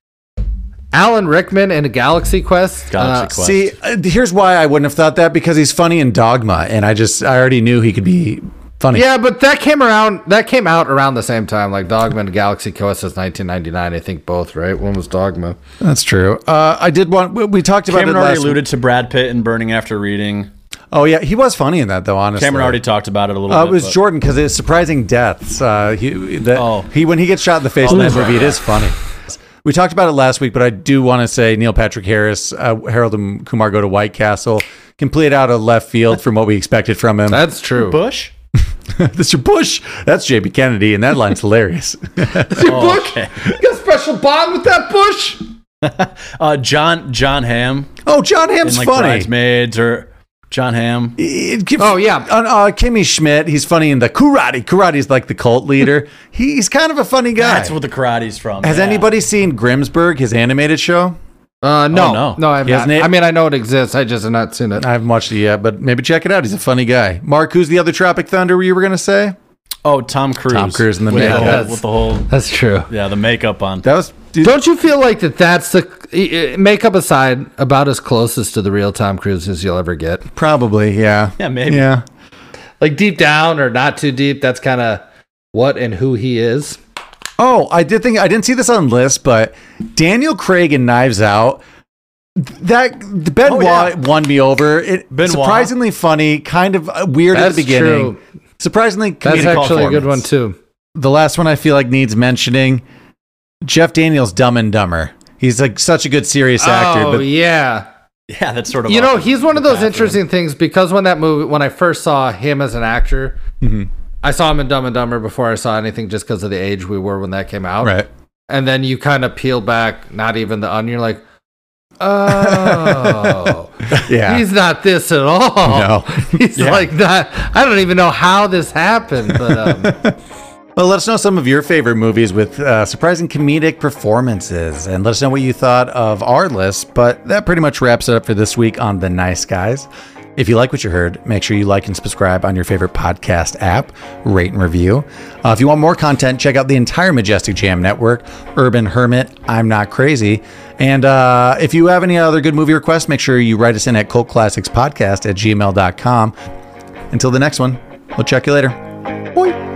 Alan Rickman in a Galaxy Quest. Galaxy uh, Quest. See, uh, here's why I wouldn't have thought that, because he's funny in Dogma, and I just I already knew he could be funny. Yeah, but that came around. That came out around the same time. Like Dogma and Galaxy Quest is nineteen ninety-nine. I think both. Right? One was Dogma. That's true. Uh, I did want. We, we talked about Cameron it already last alluded to Brad Pitt in Burning After Reading. Oh yeah, he was funny in that though. Honestly, Cameron already talked about it a little uh, bit. It was but. Jordan because it's surprising deaths. Uh, he that Oh. he when he gets shot in the face Oh, in that that's movie, right. it is funny. We talked about it last week, but I do want to say Neil Patrick Harris, uh, Harold and Kumar Go to White Castle, complete out of left field from what we expected from him. That's true. Bush. Mister Bush, that's J B Kennedy, and that line's hilarious. Oh, okay. You got a special bond with that Bush? Uh, John John Hamm Oh, John Hamm's in like funny. Bridesmaids or John Hamm. It- it- Oh, yeah. Uh, uh, Kimmy Schmidt, he's funny in the Karate. Karate's like the cult leader. He's kind of a funny guy. That's what the karate's from. Has yeah. anybody seen Grimsburg, his animated show? Uh, no, Oh, no. no, I have He not. hasn't it? I mean, I know it exists. I just have not seen it. I haven't watched it yet, but maybe check it out. He's a funny guy. Mark, who's the other Tropic Thunder you were going to say? Oh, Tom Cruise. Tom Cruise in the with makeup. whole, That's- with the whole That's true. yeah the makeup on. That was... Dude, Don't you feel like that? That's the makeup aside, about as closest to the real Tom Cruise as you'll ever get. probably, yeah. Yeah, maybe. Yeah. Like deep down or not too deep. That's kind of what and who he is. Oh, I did think... I didn't see this on the list, but Daniel Craig in Knives Out... That Benoit Oh, yeah. won me over. It Benoit. surprisingly funny, kind of uh, weird That's at the beginning. true. Surprisingly, That's comedic actually a good one performance. too. The last one I feel like needs mentioning. Jeff Daniels, Dumb and Dumber. He's like such a good serious actor, Oh but yeah. Yeah, that's sort of. You know, awesome. he's one of those Bathroom. interesting things because when that movie, when I first saw him as an actor, I saw him in Dumb and Dumber before I saw anything, just because of the age we were when that came out. right. And then you kind of peel back, not even the onion, you're like, oh, Yeah. he's not this at all. No. He's like that. I don't even know how this happened, but um, Well, let us know some of your favorite movies with uh, surprising comedic performances, and let us know what you thought of our list. But that pretty much wraps it up for this week on The Nice Guys. If you like what you heard, make sure you like and subscribe on your favorite podcast app, rate and review. Uh, if you want more content, check out the entire Majestic Jam Network, Urban Hermit, I'm Not Crazy. And uh, if you have any other good movie requests, make sure you write us in at cult classics podcast at gmail dot com. Until the next one, we'll check you later. Bye.